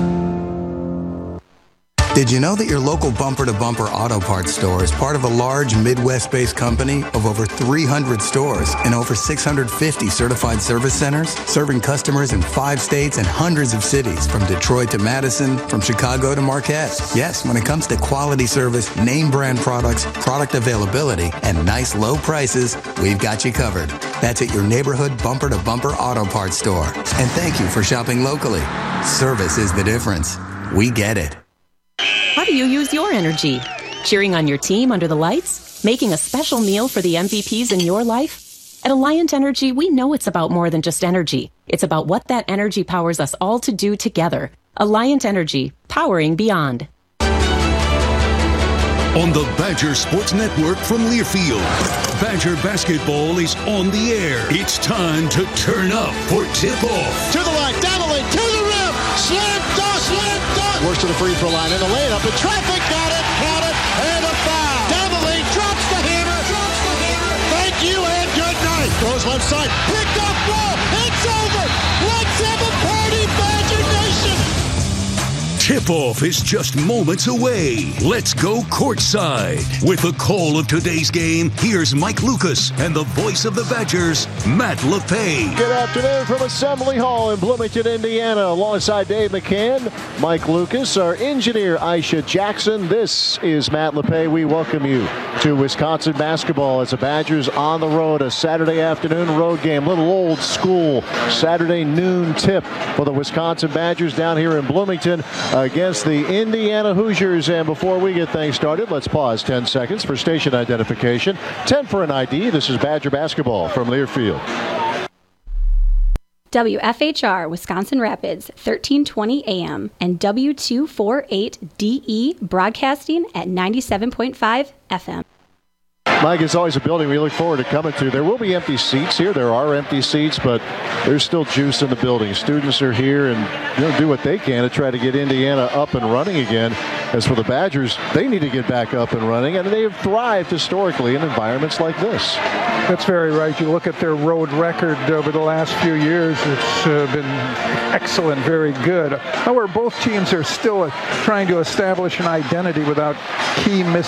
[SPEAKER 23] Did you know that your local Bumper to Bumper Auto Parts store is part of a large Midwest-based company of over three hundred stores and over six hundred fifty certified service centers, serving customers in five states and hundreds of cities, from Detroit to Madison, from Chicago to Marquette? Yes, when it comes to quality service, name brand products, product availability, and nice low prices, we've got you covered. That's at your neighborhood Bumper to Bumper Auto Parts store. And thank you for shopping locally. Service is the difference. We get it.
[SPEAKER 12] How do you use your energy? Cheering on your team under the lights? Making a special meal for the M V Ps in your life? At Alliant Energy, we know it's about more than just energy. It's about what that energy powers us all to do together. Alliant Energy, powering beyond.
[SPEAKER 4] On the Badger Sports Network from Learfield, Badger basketball is on the air. It's time to turn up for tip-off.
[SPEAKER 3] To the line, down the lane, to the rim, slam dunk, slam dunk. Works to the free throw line, and the layup, and traffic, got it, count it, and a foul. Down the lane, drops the hammer, drops the hammer. Thank you and good night. Goes left side, picked up ball, it's over. Let's have a party, Badger Nation.
[SPEAKER 4] Tip-off is just moments away. Let's go courtside. With the call of today's game, here's Mike Lucas and the voice of the Badgers, Matt LePay.
[SPEAKER 3] Good afternoon from Assembly Hall in Bloomington, Indiana. Alongside Dave McCann, Mike Lucas, our engineer Aisha Jackson. This is Matt LePay. We welcome you to Wisconsin basketball as the Badgers on the road. A Saturday afternoon road game. Little old school Saturday noon tip for the Wisconsin Badgers down here in Bloomington against the Indiana Hoosiers. And before we get things started, let's pause ten seconds for station identification. ten for an I D. This is Badger basketball from Learfield.
[SPEAKER 6] W F H R Wisconsin Rapids, thirteen twenty A M, and W two forty-eight D E broadcasting at ninety-seven point five F M.
[SPEAKER 3] Mike, it's always a building we look forward to coming to. There will be empty seats here. There are empty seats, but there's still juice in the building. Students are here and they'll do what they can to try to get Indiana up and running again. As for the Badgers, they need to get back up and running, and they have thrived historically in environments like this.
[SPEAKER 2] That's very right. You look at their road record over the last few years, it's uh, been excellent, very good. However, both teams are still uh, trying to establish an identity without key missing